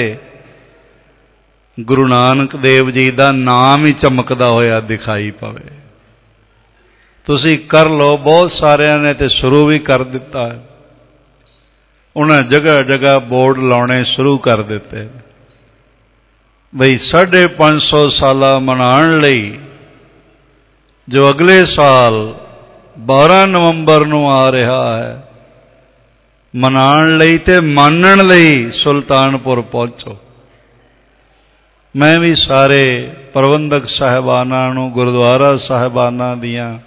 ਗੁਰੂ ਨਾਨਕ ਦੇਵ ਜੀ ਦਾ ਨਾਮ ਹੀ ਚਮਕਦਾ ਹੋਇਆ ਦਿਖਾਈ ਪਵੇ। ਤੁਸੀਂ ਕਰ ਲਓ, ਬਹੁਤ ਸਾਰਿਆਂ ਨੇ ਤੇ ਸ਼ੁਰੂ ਵੀ ਕਰ ਦਿੱਤਾ ਹੈ। ਉਹਨਾਂ ਜਗ੍ਹਾ ਜਗ੍ਹਾ ਬੋਰਡ ਲਾਉਣੇ ਸ਼ੁਰੂ ਕਰ ਦਿੱਤੇ ਬਈ 550 ਸਾਲਾ ਮਨਾਉਣ ਲਈ ਜੋ ਅਗਲੇ ਸਾਲ 12 ਨਵੰਬਰ ਨੂੰ ਆ ਰਿਹਾ ਹੈ, ਮਨਾਉਣ ਲਈ ਤੇ ਮਾਨਣ ਲਈ ਸੁਲਤਾਨਪੁਰ ਪਹੁੰਚੋ। ਮੈਂ ਵੀ ਸਾਰੇ ਪ੍ਰਬੰਧਕ ਸਾਹਿਬਾਨਾਂ ਨੂੰ, ਗੁਰਦੁਆਰਾ ਸਾਹਿਬਾਨਾਂ ਦੀਆਂ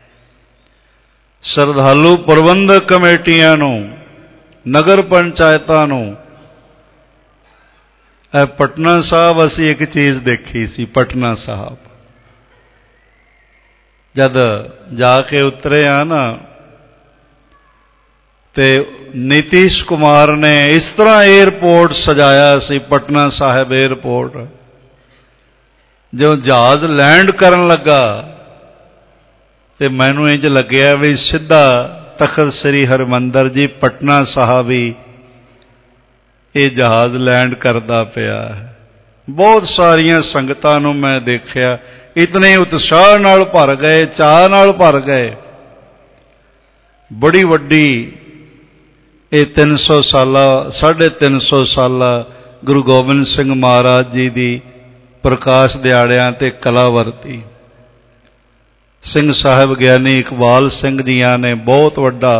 ਸ਼ਰਧਾਲੂ ਪ੍ਰਬੰਧਕ ਕਮੇਟੀਆਂ ਨੂੰ, ਨਗਰ ਪੰਚਾਇਤਾਂ ਨੂੰ, ਇਹ ਪਟਨਾ ਸਾਹਿਬ ਅਸੀਂ ਇੱਕ ਚੀਜ਼ ਦੇਖੀ ਸੀ। ਪਟਨਾ ਸਾਹਿਬ ਜਦ ਜਾ ਕੇ ਉਤਰੇ ਆ ਨਾ ਤੇ ਨੀਤੀਸ਼ ਕੁਮਾਰ ਨੇ ਇਸ ਤਰ੍ਹਾਂ 에ਅਰਪੋਰਟ ਸਜਾਇਆ ਸੀ, ਪਟਨਾ ਸਾਹਿਬ 에ਅਰਪੋਰਟ। ਜਦੋਂ ਜਹਾਜ਼ ਲੈਂਡ ਕਰਨ ਲੱਗਾ ਤੇ ਮੈਨੂੰ ਇੰਜ ਲੱਗਿਆ ਵੀ ਸਿੱਧਾ ਤਖਤ ਸ੍ਰੀ ਹਰਿਮੰਦਰ ਜੀ ਪਟਨਾ ਸਾਹਿਬ ਹੀ ਇਹ ਜਹਾਜ਼ ਲੈਂਡ ਕਰਦਾ ਪਿਆ ਹੈ। ਬਹੁਤ ਸਾਰੀਆਂ ਸੰਗਤਾਂ ਨੂੰ ਮੈਂ ਦੇਖਿਆ, ਇਤਨੇ ਉਤਸ਼ਾਹ ਨਾਲ ਭਰ ਗਏ, ਚਾਅ ਨਾਲ ਭਰ ਗਏ। ਬੜੀ ਵੱਡੀ ਇਹ 300 ਸਾਲਾ 350 ਸਾਲਾ ਗੁਰੂ ਗੋਬਿੰਦ ਸਿੰਘ ਮਹਾਰਾਜ ਜੀ ਦੀ ਪ੍ਰਕਾਸ਼ ਦਿਹਾੜਿਆਂ ਤੇ ਕਲਾ ਵਰਤੀ। ਸਿੰਘ ਸਾਹਿਬ ਗਿਆਨੀ ਇਕਬਾਲ ਸਿੰਘ ਜੀਆਂ ਨੇ ਬਹੁਤ ਵੱਡਾ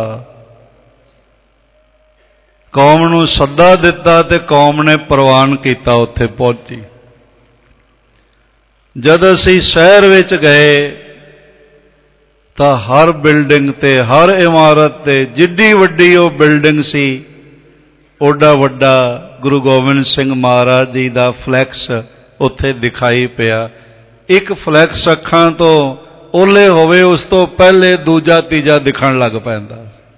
ਕੌਮ ਨੂੰ ਸੱਦਾ ਦਿੱਤਾ ਤੇ ਕੌਮ ਨੇ ਪ੍ਰਵਾਨ ਕੀਤਾ, ਉੱਥੇ ਪਹੁੰਚੀ। ਜਦ ਅਸੀਂ ਸ਼ਹਿਰ ਵਿੱਚ ਗਏ ਤਾਂ ਹਰ ਬਿਲਡਿੰਗ ਤੇ, ਹਰ ਇਮਾਰਤ ਤੇ, ਜਿੱਡੀ ਵੱਡੀ ਉਹ ਬਿਲਡਿੰਗ ਸੀ ਓਡਾ ਵੱਡਾ ਗੁਰੂ ਗੋਬਿੰਦ ਸਿੰਘ ਮਹਾਰਾਜ ਜੀ ਦਾ ਫਲੈਕਸ ਉੱਥੇ ਦਿਖਾਈ ਪਿਆ। ਇੱਕ ਫਲੈਕਸ ਅੱਖਾਂ ਤੋਂ ਓਲੇ ਹੋਵੇ ਉਸ ਤੋਂ ਪਹਿਲੇ ਦੂਜਾ ਤੀਜਾ ਦਿਖਣ ਲੱਗ ਪੈਂਦਾ।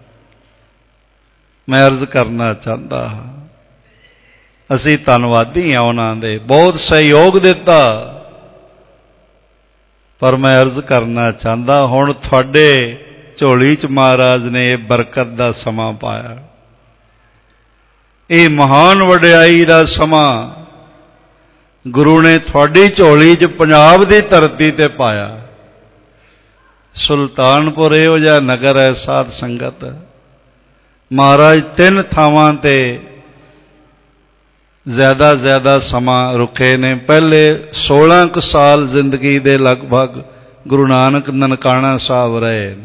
ਮੈਂ ਅਰਜ਼ ਕਰਨਾ ਚਾਹੁੰਦਾ ਹਾਂ ਅਸੀਂ ਧੰਨਵਾਦੀ ਹਾਂ ਉਹਨਾਂ ਦੇ, ਬਹੁਤ ਸਹਿਯੋਗ ਦਿੱਤਾ, ਪਰ ਮੈਂ ਅਰਜ਼ ਕਰਨਾ ਚਾਹੁੰਦਾ ਹੁਣ ਤੁਹਾਡੇ ਝੋਲੀ 'ਚ ਮਹਾਰਾਜ ਨੇ ਇਹ ਬਰਕਤ ਦਾ ਸਮਾਂ ਪਾਇਆ, ਇਹ ਮਹਾਨ ਵਡਿਆਈ ਦਾ ਸਮਾਂ ਗੁਰੂ ਨੇ ਤੁਹਾਡੀ ਝੋਲੀ 'ਚ ਪੰਜਾਬ ਦੀ ਧਰਤੀ ਤੇ ਪਾਇਆ। ਸੁਲਤਾਨਪੁਰ ਇਹੋ ਜਿਹਾ ਨਗਰ ਹੈ ਸਾਧ ਸੰਗਤ, ਮਹਾਰਾਜ 3 ਥਾਵਾਂ ਤੇ ਜ਼ਿਆਦਾ ਸਮਾਂ ਰੁਕੇ ਨੇ। ਪਹਿਲੇ 16 ਕੁ ਸਾਲ ਜ਼ਿੰਦਗੀ ਦੇ ਲਗਭਗ ਗੁਰੂ ਨਾਨਕ ਨਨਕਾਣਾ ਸਾਹਿਬ ਰਹੇ।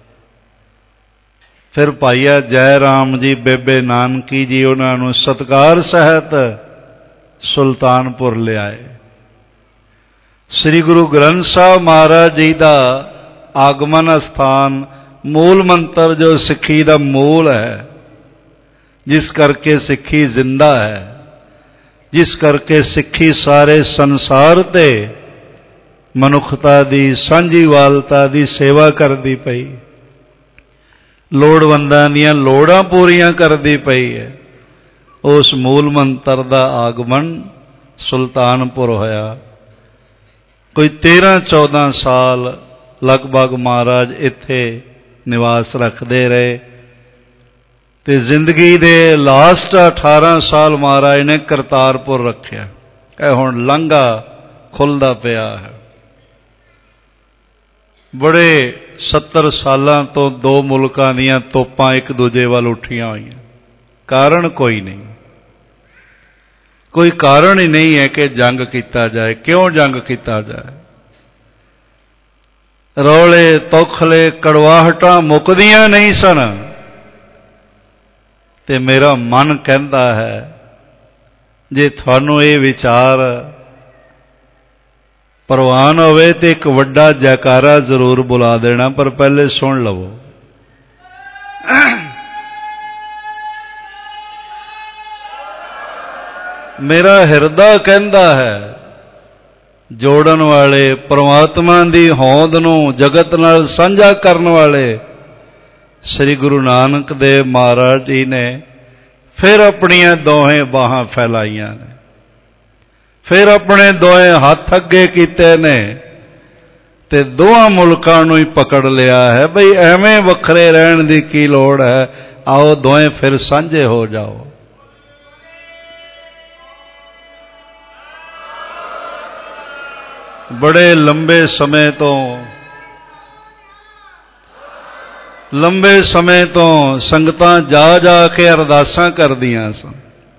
ਫਿਰ ਭਾਈਆ ਜੈ ਰਾਮ ਜੀ, ਬੇਬੇ ਨਾਨਕੀ ਜੀ ਉਹਨਾਂ ਨੂੰ ਸਤਿਕਾਰ ਸਹਿਤ ਸੁਲਤਾਨਪੁਰ ਲਿਆਏ। ਸ੍ਰੀ ਗੁਰੂ ਗ੍ਰੰਥ ਸਾਹਿਬ ਮਹਾਰਾਜ ਜੀ ਦਾ ਆਗਮਨ ਅਸਥਾਨ, ਮੂਲ ਮੰਤਰ ਜੋ ਸਿੱਖੀ ਦਾ ਮੂਲ ਹੈ, ਜਿਸ ਕਰਕੇ ਸਿੱਖੀ ਜ਼ਿੰਦਾ ਹੈ, ਜਿਸ ਕਰਕੇ ਸਿੱਖੀ ਸਾਰੇ ਸੰਸਾਰ ਤੇ ਮਨੁੱਖਤਾ ਦੀ ਸਾਂਝੀਵਾਲਤਾ ਦੀ ਸੇਵਾ ਕਰਦੀ ਪਈ, ਲੋੜਵੰਦਾਂ ਦੀਆਂ ਲੋੜਾਂ ਪੂਰੀਆਂ ਕਰਦੀ ਪਈ ਹੈ। ਉਸ ਮੂਲ ਮੰਤਰ ਦਾ ਆਗਮਨ ਸੁਲਤਾਨਪੁਰ ਹੋਇਆ। ਕੋਈ 13-14 ਸਾਲ ਲਗਭਗ ਮਹਾਰਾਜ ਇੱਥੇ ਨਿਵਾਸ ਰੱਖਦੇ ਰਹੇ ਤੇ ਜ਼ਿੰਦਗੀ ਦੇ ਲਾਸਟ 18 ਸਾਲ ਮਹਾਰਾਜ ਨੇ ਕਰਤਾਰਪੁਰ ਰੱਖਿਆ। ਇਹ ਹੁਣ ਲਾਂਘਾ ਖੁੱਲ੍ਹਦਾ ਪਿਆ ਹੈ। ਬੜੇ 70 ਸਾਲਾਂ ਤੋਂ 2 ਮੁਲਕਾਂ ਦੀਆਂ ਤੋਪਾਂ ਇੱਕ ਦੂਜੇ ਵੱਲ ਉੱਠੀਆਂ ਹੋਈਆਂ, ਕਾਰਨ ਕੋਈ ਨਹੀਂ, ਕੋਈ ਕਾਰਨ ਹੀ ਨਹੀਂ ਹੈ ਕਿ ਜੰਗ ਕੀਤਾ ਜਾਏ। ਕਿਉਂ ਜੰਗ ਕੀਤਾ ਜਾਏ? ਰੌਲੇ ਤੌਖਲੇ ਕੜਵਾਹਟਾਂ ਮੁੱਕਦੀਆਂ ਨਹੀਂ ਸਨ ਤੇ ਮੇਰਾ ਮਨ ਕਹਿੰਦਾ ਹੈ ਜੇ ਤੁਹਾਨੂੰ ਇਹ ਵਿਚਾਰ ਪ੍ਰਵਾਨ ਹੋਵੇ ਤੇ ਇੱਕ ਵੱਡਾ ਜੈਕਾਰਾ ਜ਼ਰੂਰ ਬੁਲਾ ਦੇਣਾ, ਪਰ ਪਹਿਲੇ ਸੁਣ ਲਵੋ। ਮੇਰਾ ਹਿਰਦਾ ਕਹਿੰਦਾ ਹੈ ਜੋੜਨ ਵਾਲੇ, ਪਰਮਾਤਮਾ ਦੀ ਹੋਂਦ ਨੂੰ ਜਗਤ ਨਾਲ ਸਾਂਝਾ ਕਰਨ ਵਾਲੇ ਸ੍ਰੀ ਗੁਰੂ ਨਾਨਕ ਦੇਵ ਮਹਾਰਾਜ ਜੀ ਨੇ ਫਿਰ ਆਪਣੀਆਂ ਦੋਹੇ ਬਾਹਾਂ ਫੈਲਾਈਆਂ ਨੇ, ਫਿਰ ਆਪਣੇ ਦੋਹੇ ਹੱਥ ਅੱਗੇ ਕੀਤੇ ਨੇ ਤੇ ਦੋਹਾਂ ਮੁਲਕਾਂ ਨੂੰ ਹੀ ਪਕੜ ਲਿਆ ਹੈ ਬਈ ਐਵੇਂ ਵੱਖਰੇ ਰਹਿਣ ਦੀ ਕੀ ਲੋੜ ਹੈ, ਆਓ ਦੋਹੇ ਫਿਰ ਸਾਂਝੇ ਹੋ ਜਾਓ। ਬੜੇ ਲੰਬੇ ਸਮੇਂ ਤੋਂ ਸੰਗਤਾਂ ਜਾ ਕੇ ਅਰਦਾਸਾਂ ਕਰਦੀਆਂ ਸਨ।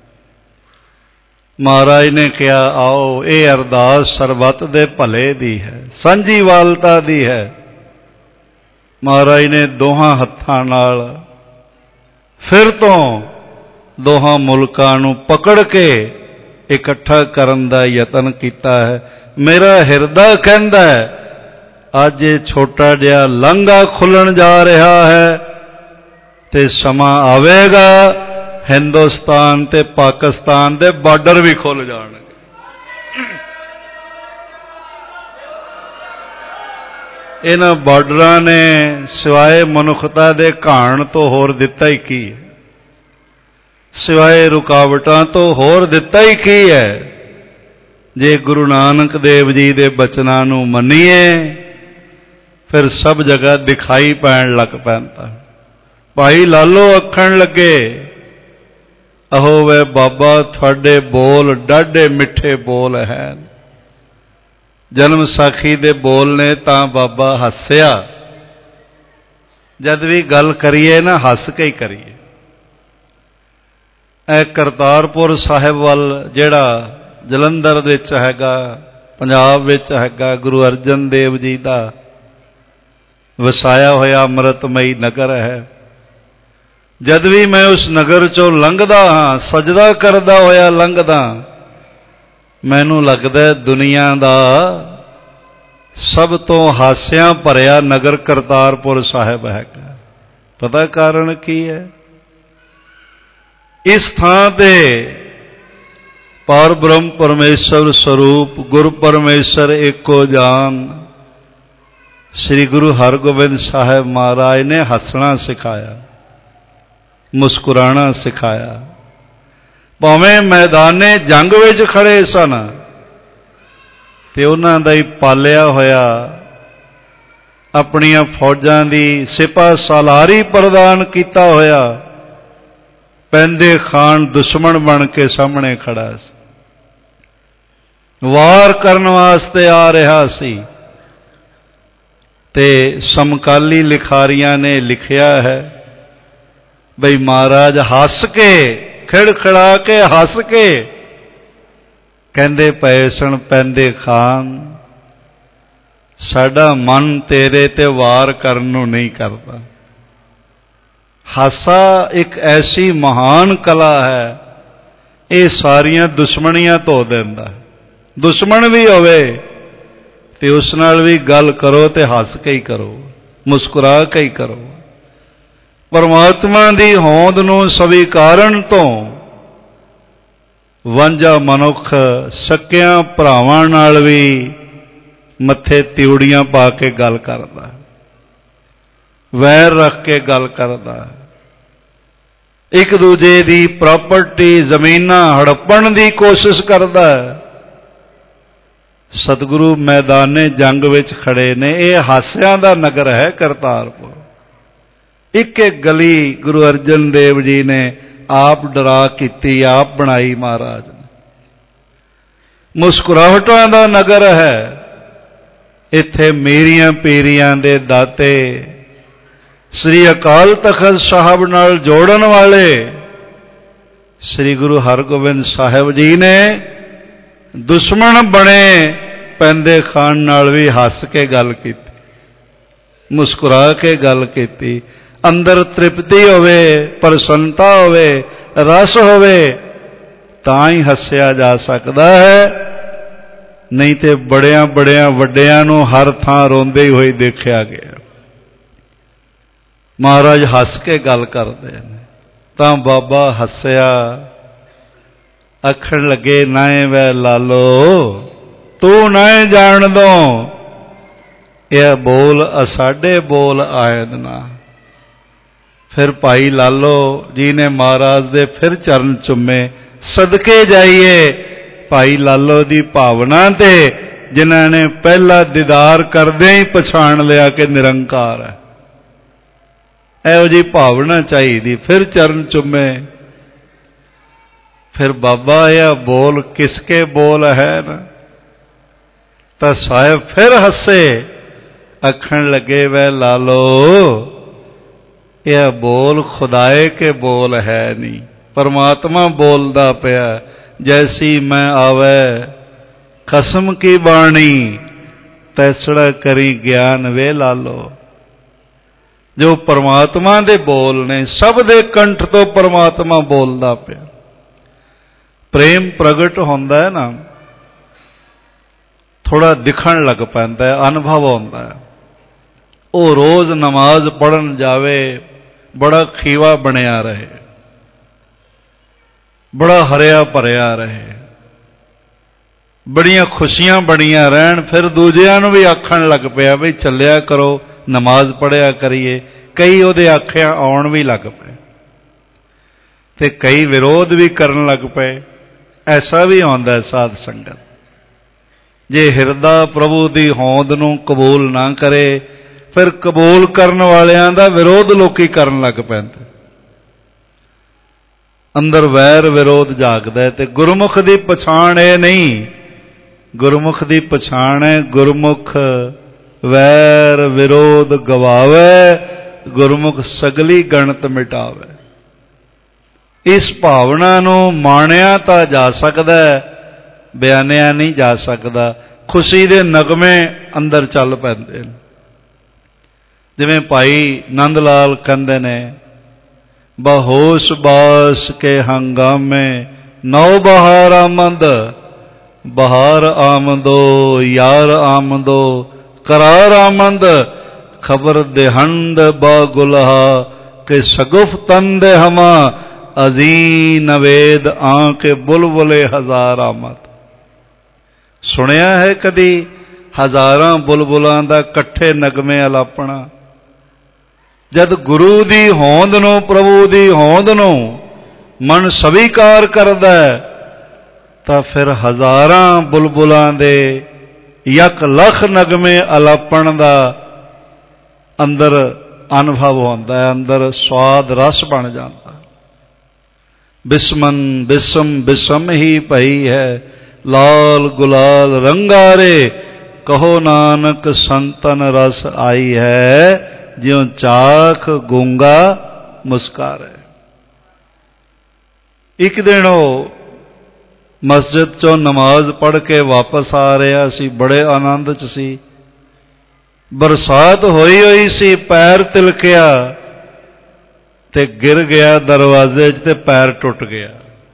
ਮਹਾਰਾਜ ਨੇ ਕਿਹਾ ਆਓ, ਇਹ ਅਰਦਾਸ ਸਰਬੱਤ ਦੇ ਭਲੇ ਦੀ ਹੈ, ਸਾਂਝੀਵਾਲਤਾ ਦੀ ਹੈ। ਮਹਾਰਾਜ ਨੇ ਦੋਹਾਂ ਹੱਥਾਂ ਨਾਲ ਫਿਰ ਤੋਂ ਦੋਹਾਂ ਮੁਲਕਾਂ ਨੂੰ ਪਕੜ ਕੇ ਇਕੱਠਾ ਕਰਨ ਦਾ ਯਤਨ ਕੀਤਾ ਹੈ। ਮੇਰਾ ਹਿਰਦਾ ਕਹਿੰਦਾ ਹੈ ਅੱਜ ਇਹ ਛੋਟਾ ਜਿਹਾ ਲਾਂਘਾ ਖੁੱਲ੍ਹਣ ਜਾ ਰਿਹਾ ਹੈ ਤੇ ਸਮਾਂ ਆਵੇਗਾ ਹਿੰਦੁਸਤਾਨ ਤੇ ਪਾਕਿਸਤਾਨ ਦੇ ਬਾਰਡਰ ਵੀ ਖੁੱਲ੍ਹ ਜਾਣਗੇ। ਇਹਨਾਂ ਬਾਰਡਰਾਂ ਨੇ ਸਿਵਾਏ ਮਨੁੱਖਤਾ ਦੇ ਘਾਣ ਤੋਂ ਹੋਰ ਦਿੱਤਾ ਹੀ ਕੀ ਹੈ? ਸਿਵਾਏ ਰੁਕਾਵਟਾਂ ਤੋਂ ਹੋਰ ਦਿੱਤਾ ਹੀ ਕੀ ਹੈ? ਜੇ ਗੁਰੂ ਨਾਨਕ ਦੇਵ ਜੀ ਦੇ ਬਚਨਾਂ ਨੂੰ ਮੰਨੀਏ ਫਿਰ ਸਭ ਜਗ੍ਹਾ ਦਿਖਾਈ ਪੈਣ ਲੱਗ ਪੈਂਦਾ। ਭਾਈ ਲਾਲੋ ਆਖਣ ਲੱਗੇ ਅਹੋ ਵੇ ਬਾਬਾ ਤੁਹਾਡੇ ਬੋਲ ਡਾਢੇ ਮਿੱਠੇ ਬੋਲ ਹੈ। ਜਨਮ ਸਾਖੀ ਦੇ ਬੋਲ ਨੇ ਤਾਂ ਬਾਬਾ ਹੱਸਿਆ। ਜਦ ਵੀ ਗੱਲ ਕਰੀਏ ਨਾ ਹੱਸ ਕੇ ਹੀ ਕਰੀਏ। ਇਹ ਕਰਤਾਰਪੁਰ ਸਾਹਿਬ ਵੱਲ ਜਿਹੜਾ ਜਲੰਧਰ ਵਿੱਚ ਹੈਗਾ, ਪੰਜਾਬ ਵਿੱਚ ਹੈਗਾ, ਗੁਰੂ ਅਰਜਨ ਦੇਵ ਜੀ ਦਾ ਵਸਾਇਆ ਹੋਇਆ ਅੰਮ੍ਰਿਤਮਈ ਨਗਰ ਹੈ। ਜਦ ਵੀ ਮੈਂ ਉਸ ਨਗਰ ਚੋਂ ਲੰਘਦਾ ਹਾਂ, ਸਜਦਾ ਕਰਦਾ ਹੋਇਆ ਲੰਘਦਾ, ਮੈਨੂੰ ਲੱਗਦਾ ਦੁਨੀਆ ਦਾ ਸਭ ਤੋਂ ਹਾਸਿਆਂ ਭਰਿਆ ਨਗਰ ਕਰਤਾਰਪੁਰ ਸਾਹਿਬ ਹੈਗਾ। ਪਤਾ ਕਾਰਨ ਕੀ ਹੈ? ਇਸ ਥਾਂ ਤੇ ਪਰਬ੍ਰਹਮ ਪਰਮੇਸ਼ਰ ਸਰੂਪ ਗੁਰ ਪਰਮੇਸ਼ਰ ਏਕੋ ਜਾਨ ਸ੍ਰੀ ਗੁਰੂ ਹਰਗੋਬਿੰਦ ਸਾਹਿਬ ਮਹਾਰਾਜ ਨੇ ਹੱਸਣਾ ਸਿਖਾਇਆ, ਮੁਸਕਰਾਣਾ ਸਿਖਾਇਆ। ਭਾਵੇਂ ਮੈਦਾਨੇ ਜੰਗ ਵਿੱਚ ਖੜੇ ਸਨ ਤੇ ਉਹਨਾਂ ਦਾ ਹੀ ਪਾਲਿਆ ਹੋਇਆ ਆਪਣੀਆਂ ਫੌਜਾਂ ਦੀ ਸਿਪਾਹ ਸਾਲਾਰੀ ਪ੍ਰਦਾਨ ਕੀਤਾ ਹੋਇਆ ਪੈਂਦੇ ਖਾਨ ਦੁਸ਼ਮਣ ਬਣ ਕੇ ਸਾਹਮਣੇ ਖੜਾ ਸੀ, ਵਾਰ ਕਰਨ ਵਾਸਤੇ ਆ ਰਿਹਾ ਸੀ। ਤੇ ਸਮਕਾਲੀ ਲਿਖਾਰੀਆਂ ਨੇ ਲਿਖਿਆ ਹੈ ਬਈ ਮਹਾਰਾਜ ਹੱਸ ਕੇ, ਖਿੜਖਿੜਾ ਕੇ ਹੱਸ ਕੇ ਕਹਿੰਦੇ ਪਏ ਸਨ, ਪੈਂਦੇ ਖਾਨ ਸਾਡਾ ਮਨ ਤੇਰੇ ਤੇ ਵਾਰ ਕਰਨ ਨੂੰ ਨਹੀਂ ਕਰਦਾ। ਹਾਸਾ ਇੱਕ ਐਸੀ ਮਹਾਨ ਕਲਾ ਹੈ, ਇਹ ਸਾਰੀਆਂ ਦੁਸ਼ਮਣੀਆਂ ਧੋ ਦਿੰਦਾ। ਦੁਸ਼ਮਣ ਵੀ ਹੋਵੇ ਤੇ ਉਸ ਨਾਲ ਵੀ ਗੱਲ ਕਰੋ ਤੇ ਹੱਸ ਕੇ ਹੀ ਕਰੋ, ਮੁਸਕਰਾ ਕੇ ਹੀ ਕਰੋ। ਪਰਮਾਤਮਾ ਦੀ ਹੋਂਦ ਨੂੰ ਸਵੀਕਾਰਨ ਤੋਂ ਵਾਂਝਾ ਮਨੁੱਖ ਸਕਿਆਂ ਭਰਾਵਾਂ ਨਾਲ ਵੀ ਮੱਥੇ ਤਿਉੜੀਆਂ ਪਾ ਕੇ ਗੱਲ ਕਰਦਾ, ਵੈਰ ਰੱਖ ਕੇ ਗੱਲ ਕਰਦਾ, ਇੱਕ ਦੂਜੇ ਦੀ ਪ੍ਰਾਪਰਟੀ ਜ਼ਮੀਨਾਂ ਹੜੱਪਣ ਦੀ ਕੋਸ਼ਿਸ਼ ਕਰਦਾ। ਸਤਿਗੁਰੂ ਮੈਦਾਨੇ ਜੰਗ ਵਿੱਚ ਖੜੇ ਨੇ। ਇਹ ਹਾਸਿਆਂ ਦਾ ਨਗਰ ਹੈ ਕਰਤਾਰਪੁਰ। ਇੱਕ ਇੱਕ ਗਲੀ ਗੁਰੂ ਅਰਜਨ ਦੇਵ ਜੀ ਨੇ ਆਪ ਡਰਾ ਕੀਤੀ, ਆਪ ਬਣਾਈ ਮਹਾਰਾਜ ਨੇ। ਮੁਸਕਰਾਹਟਾਂ ਦਾ ਨਗਰ ਹੈ। ਇੱਥੇ ਮੇਰੀਆਂ ਪੀਰੀਆਂ ਦੇ ਦਾਤੇ ਸ੍ਰੀ ਅਕਾਲ ਤਖਤ ਸਾਹਿਬ ਨਾਲ ਜੋੜਨ ਵਾਲੇ ਸ੍ਰੀ ਗੁਰੂ ਹਰਗੋਬਿੰਦ ਸਾਹਿਬ ਜੀ ਨੇ ਦੁਸ਼ਮਣ ਬਣੇ ਪੈਂਦੇ ਖਾਨ ਨਾਲ ਵੀ ਹੱਸ ਕੇ ਗੱਲ ਕੀਤੀ, ਮੁਸਕਰਾ ਕੇ ਗੱਲ ਕੀਤੀ। ਅੰਦਰ ਤ੍ਰਿਪਤੀ ਹੋਵੇ, ਪ੍ਰਸੰਨਤਾ ਹੋਵੇ, ਰਸ ਹੋਵੇ ਤਾਂ ਹੀ ਹੱਸਿਆ ਜਾ ਸਕਦਾ ਹੈ, ਨਹੀਂ ਤੇ ਬੜਿਆਂ ਬੜਿਆਂ ਵੱਡਿਆਂ ਨੂੰ ਹਰ ਥਾਂ ਰੋਂਦੇ ਹੋਏ ਦੇਖਿਆ ਗਿਆ। ਮਹਾਰਾਜ ਹੱਸ ਕੇ ਗੱਲ ਕਰਦੇ ਨੇ ਤਾਂ ਬਾਬਾ ਹੱਸਿਆ, ਆਖਣ ਲੱਗੇ ਨਾਏ ਵੈ ਲਾਲੋ ਤੂੰ ਨਾਏ ਜਾਣਦੋ, ਇਹ ਬੋਲ ਅਸਾਡੇ ਬੋਲ ਆਇਦ ਨਾ। ਫਿਰ ਭਾਈ ਲਾਲੋ ਜੀ ਨੇ ਮਹਾਰਾਜ ਦੇ ਫਿਰ ਚਰਨ ਚੁੰਮੇ। ਸਦਕੇ ਜਾਈਏ ਭਾਈ ਲਾਲੋ ਦੀ ਭਾਵਨਾ ਤੇ, ਜਿਨ੍ਹਾਂ ਨੇ ਪਹਿਲਾ ਦੀਦਾਰ ਕਰਦਿਆਂ ਹੀ ਪਛਾਣ ਲਿਆ ਕਿ ਨਿਰੰਕਾਰ ਹੈ। ਇਹੋ ਜਿਹੀ ਭਾਵਨਾ ਚਾਹੀਦੀ। ਫਿਰ ਚਰਨ ਚੁੰਮੇ। ਫਿਰ ਬਾਬਾ ਇਹ ਬੋਲ ਕਿਸਕੇ ਬੋਲ ਹੈ ਨਾ, ਤਾਂ ਸਾਹਿਬ ਫਿਰ ਹੱਸੇ, ਆਖਣ ਲੱਗੇ ਵੈ ਲਾਲੋ ਇਹ ਬੋਲ ਖੁਦਾਏ ਕੇ ਬੋਲ ਹੈ ਨਹੀਂ, ਪਰਮਾਤਮਾ ਬੋਲਦਾ ਪਿਆ। ਜੈਸੀ ਮੈਂ ਆਵੇ ਖਸਮ ਕੀ ਬਾਣੀ, ਤੈਸੜਾ ਕਰੀ ਗਿਆਨ ਵੇ ਲਾਲੋ। ਜੋ ਪਰਮਾਤਮਾ ਦੇ ਬੋਲ ਨੇ, ਸਭ ਦੇ ਕੰਠ ਤੋਂ ਪਰਮਾਤਮਾ ਬੋਲਦਾ ਪਿਆ। ਪ੍ਰੇਮ ਪ੍ਰਗਟ ਹੁੰਦਾ ਹੈ ਨਾ, ਥੋੜਾ ਦਿਖਣ ਲੱਗ ਪੈਂਦਾ ਹੈ, ਅਨੁਭਵ ਹੁੰਦਾ ਹੈ। ਉਹ ਰੋਜ਼ ਨਮਾਜ਼ ਪੜ੍ਹਨ ਜਾਵੇ, ਬੜਾ ਖੀਵਾ ਬਣਿਆ ਰਹੇ, ਬੜਾ ਹਰਿਆ ਭਰਿਆ ਰਹੇ, ਬੜੀਆਂ ਖੁਸ਼ੀਆਂ ਬਣੀਆਂ ਰਹਿਣ। ਫਿਰ ਦੂਜਿਆਂ ਨੂੰ ਵੀ ਆਖਣ ਲੱਗ ਪਿਆ ਵੀ ਚੱਲਿਆ ਕਰੋ, ਨਮਾਜ਼ ਪੜ੍ਹਿਆ ਕਰੀਏ। ਕਈ ਉਹਦੇ ਆਖਿਆ ਆਉਣ ਵੀ ਲੱਗ ਪਏ ਤੇ ਕਈ ਵਿਰੋਧ ਵੀ ਕਰਨ ਲੱਗ ਪਏ। ਐਸਾ ਵੀ ਆਉਂਦਾ ਸਾਧ ਸੰਗਤ, ਜੇ ਹਿਰਦਾ ਪ੍ਰਭੂ ਦੀ ਹੋਂਦ ਨੂੰ ਕਬੂਲ ਨਾ ਕਰੇ, ਫਿਰ ਕਬੂਲ ਕਰਨ ਵਾਲਿਆਂ ਦਾ ਵਿਰੋਧ ਲੋਕੀ ਕਰਨ ਲੱਗ ਪੈਂਦੇ। ਅੰਦਰ ਵੈਰ ਵਿਰੋਧ ਜਾਗਦਾ। ਤੇ ਗੁਰਮੁਖ ਦੀ ਪਛਾਣ ਇਹ ਨਹੀਂ, ਗੁਰਮੁਖ ਦੀ ਪਛਾਣ ਹੈ ਗੁਰਮੁਖ ਵੈਰ ਵਿਰੋਧ ਗਵਾਵੇ, ਗੁਰਮੁਖ ਸਗਲੀ ਗਣਤ ਮਿਟਾਵੇ। ਇਸ ਭਾਵਨਾ ਨੂੰ ਮਾਣਿਆ ਤਾਂ ਜਾ ਸਕਦਾ, ਬਿਆਨਿਆ ਨਹੀਂ ਜਾ ਸਕਦਾ। ਖੁਸ਼ੀ ਦੇ ਨਗਮੇ ਅੰਦਰ ਚੱਲ ਪੈਂਦੇ ਨੇ। ਜਿਵੇਂ ਭਾਈ ਨੰਦ ਲਾਲ ਕਹਿੰਦੇ ਨੇ, ਬਹੋਸ਼ ਬਾਸ ਕੇ ਹੰਗਾਮੇ ਨੌ ਬਹਾਰ ਆਮਦ, ਬਹਾਰ ਆਮਦੋ ਯਾਰ ਆਮਦੋ करार आमंद, खबर देहंद बागुलहा के सगुफ तंद हमा, अजीन नवेद आंके बुलबुले हजार आमद। सुनिया है कदी हजारां बुलबुलां दा कट्ठे नगमे अलापना? जद गुरु दी होंद नूं, प्रभु दी होंद नूं मन स्वीकार करदा है, तां फिर हजारां बुलबुलां दे यक लख नगमे अलापण का अंदर अनुभव होता है, अंदर स्वाद रस बन जाता। बिस्मन बिस्म बिस्म ही पई है, लाल गुलाल रंगारे, कहो नानक संतन रस आई है, ज्यों चाख गूंगा मुस्कारे। एक दिन मस्जिद चों नमाज पढ़ के वापस आ रहा सी, बड़े आनंद च सी। बरसात होई होई सी, पैर तिलकिया ते गिर गया दरवाजे च ते पैर टुट गया।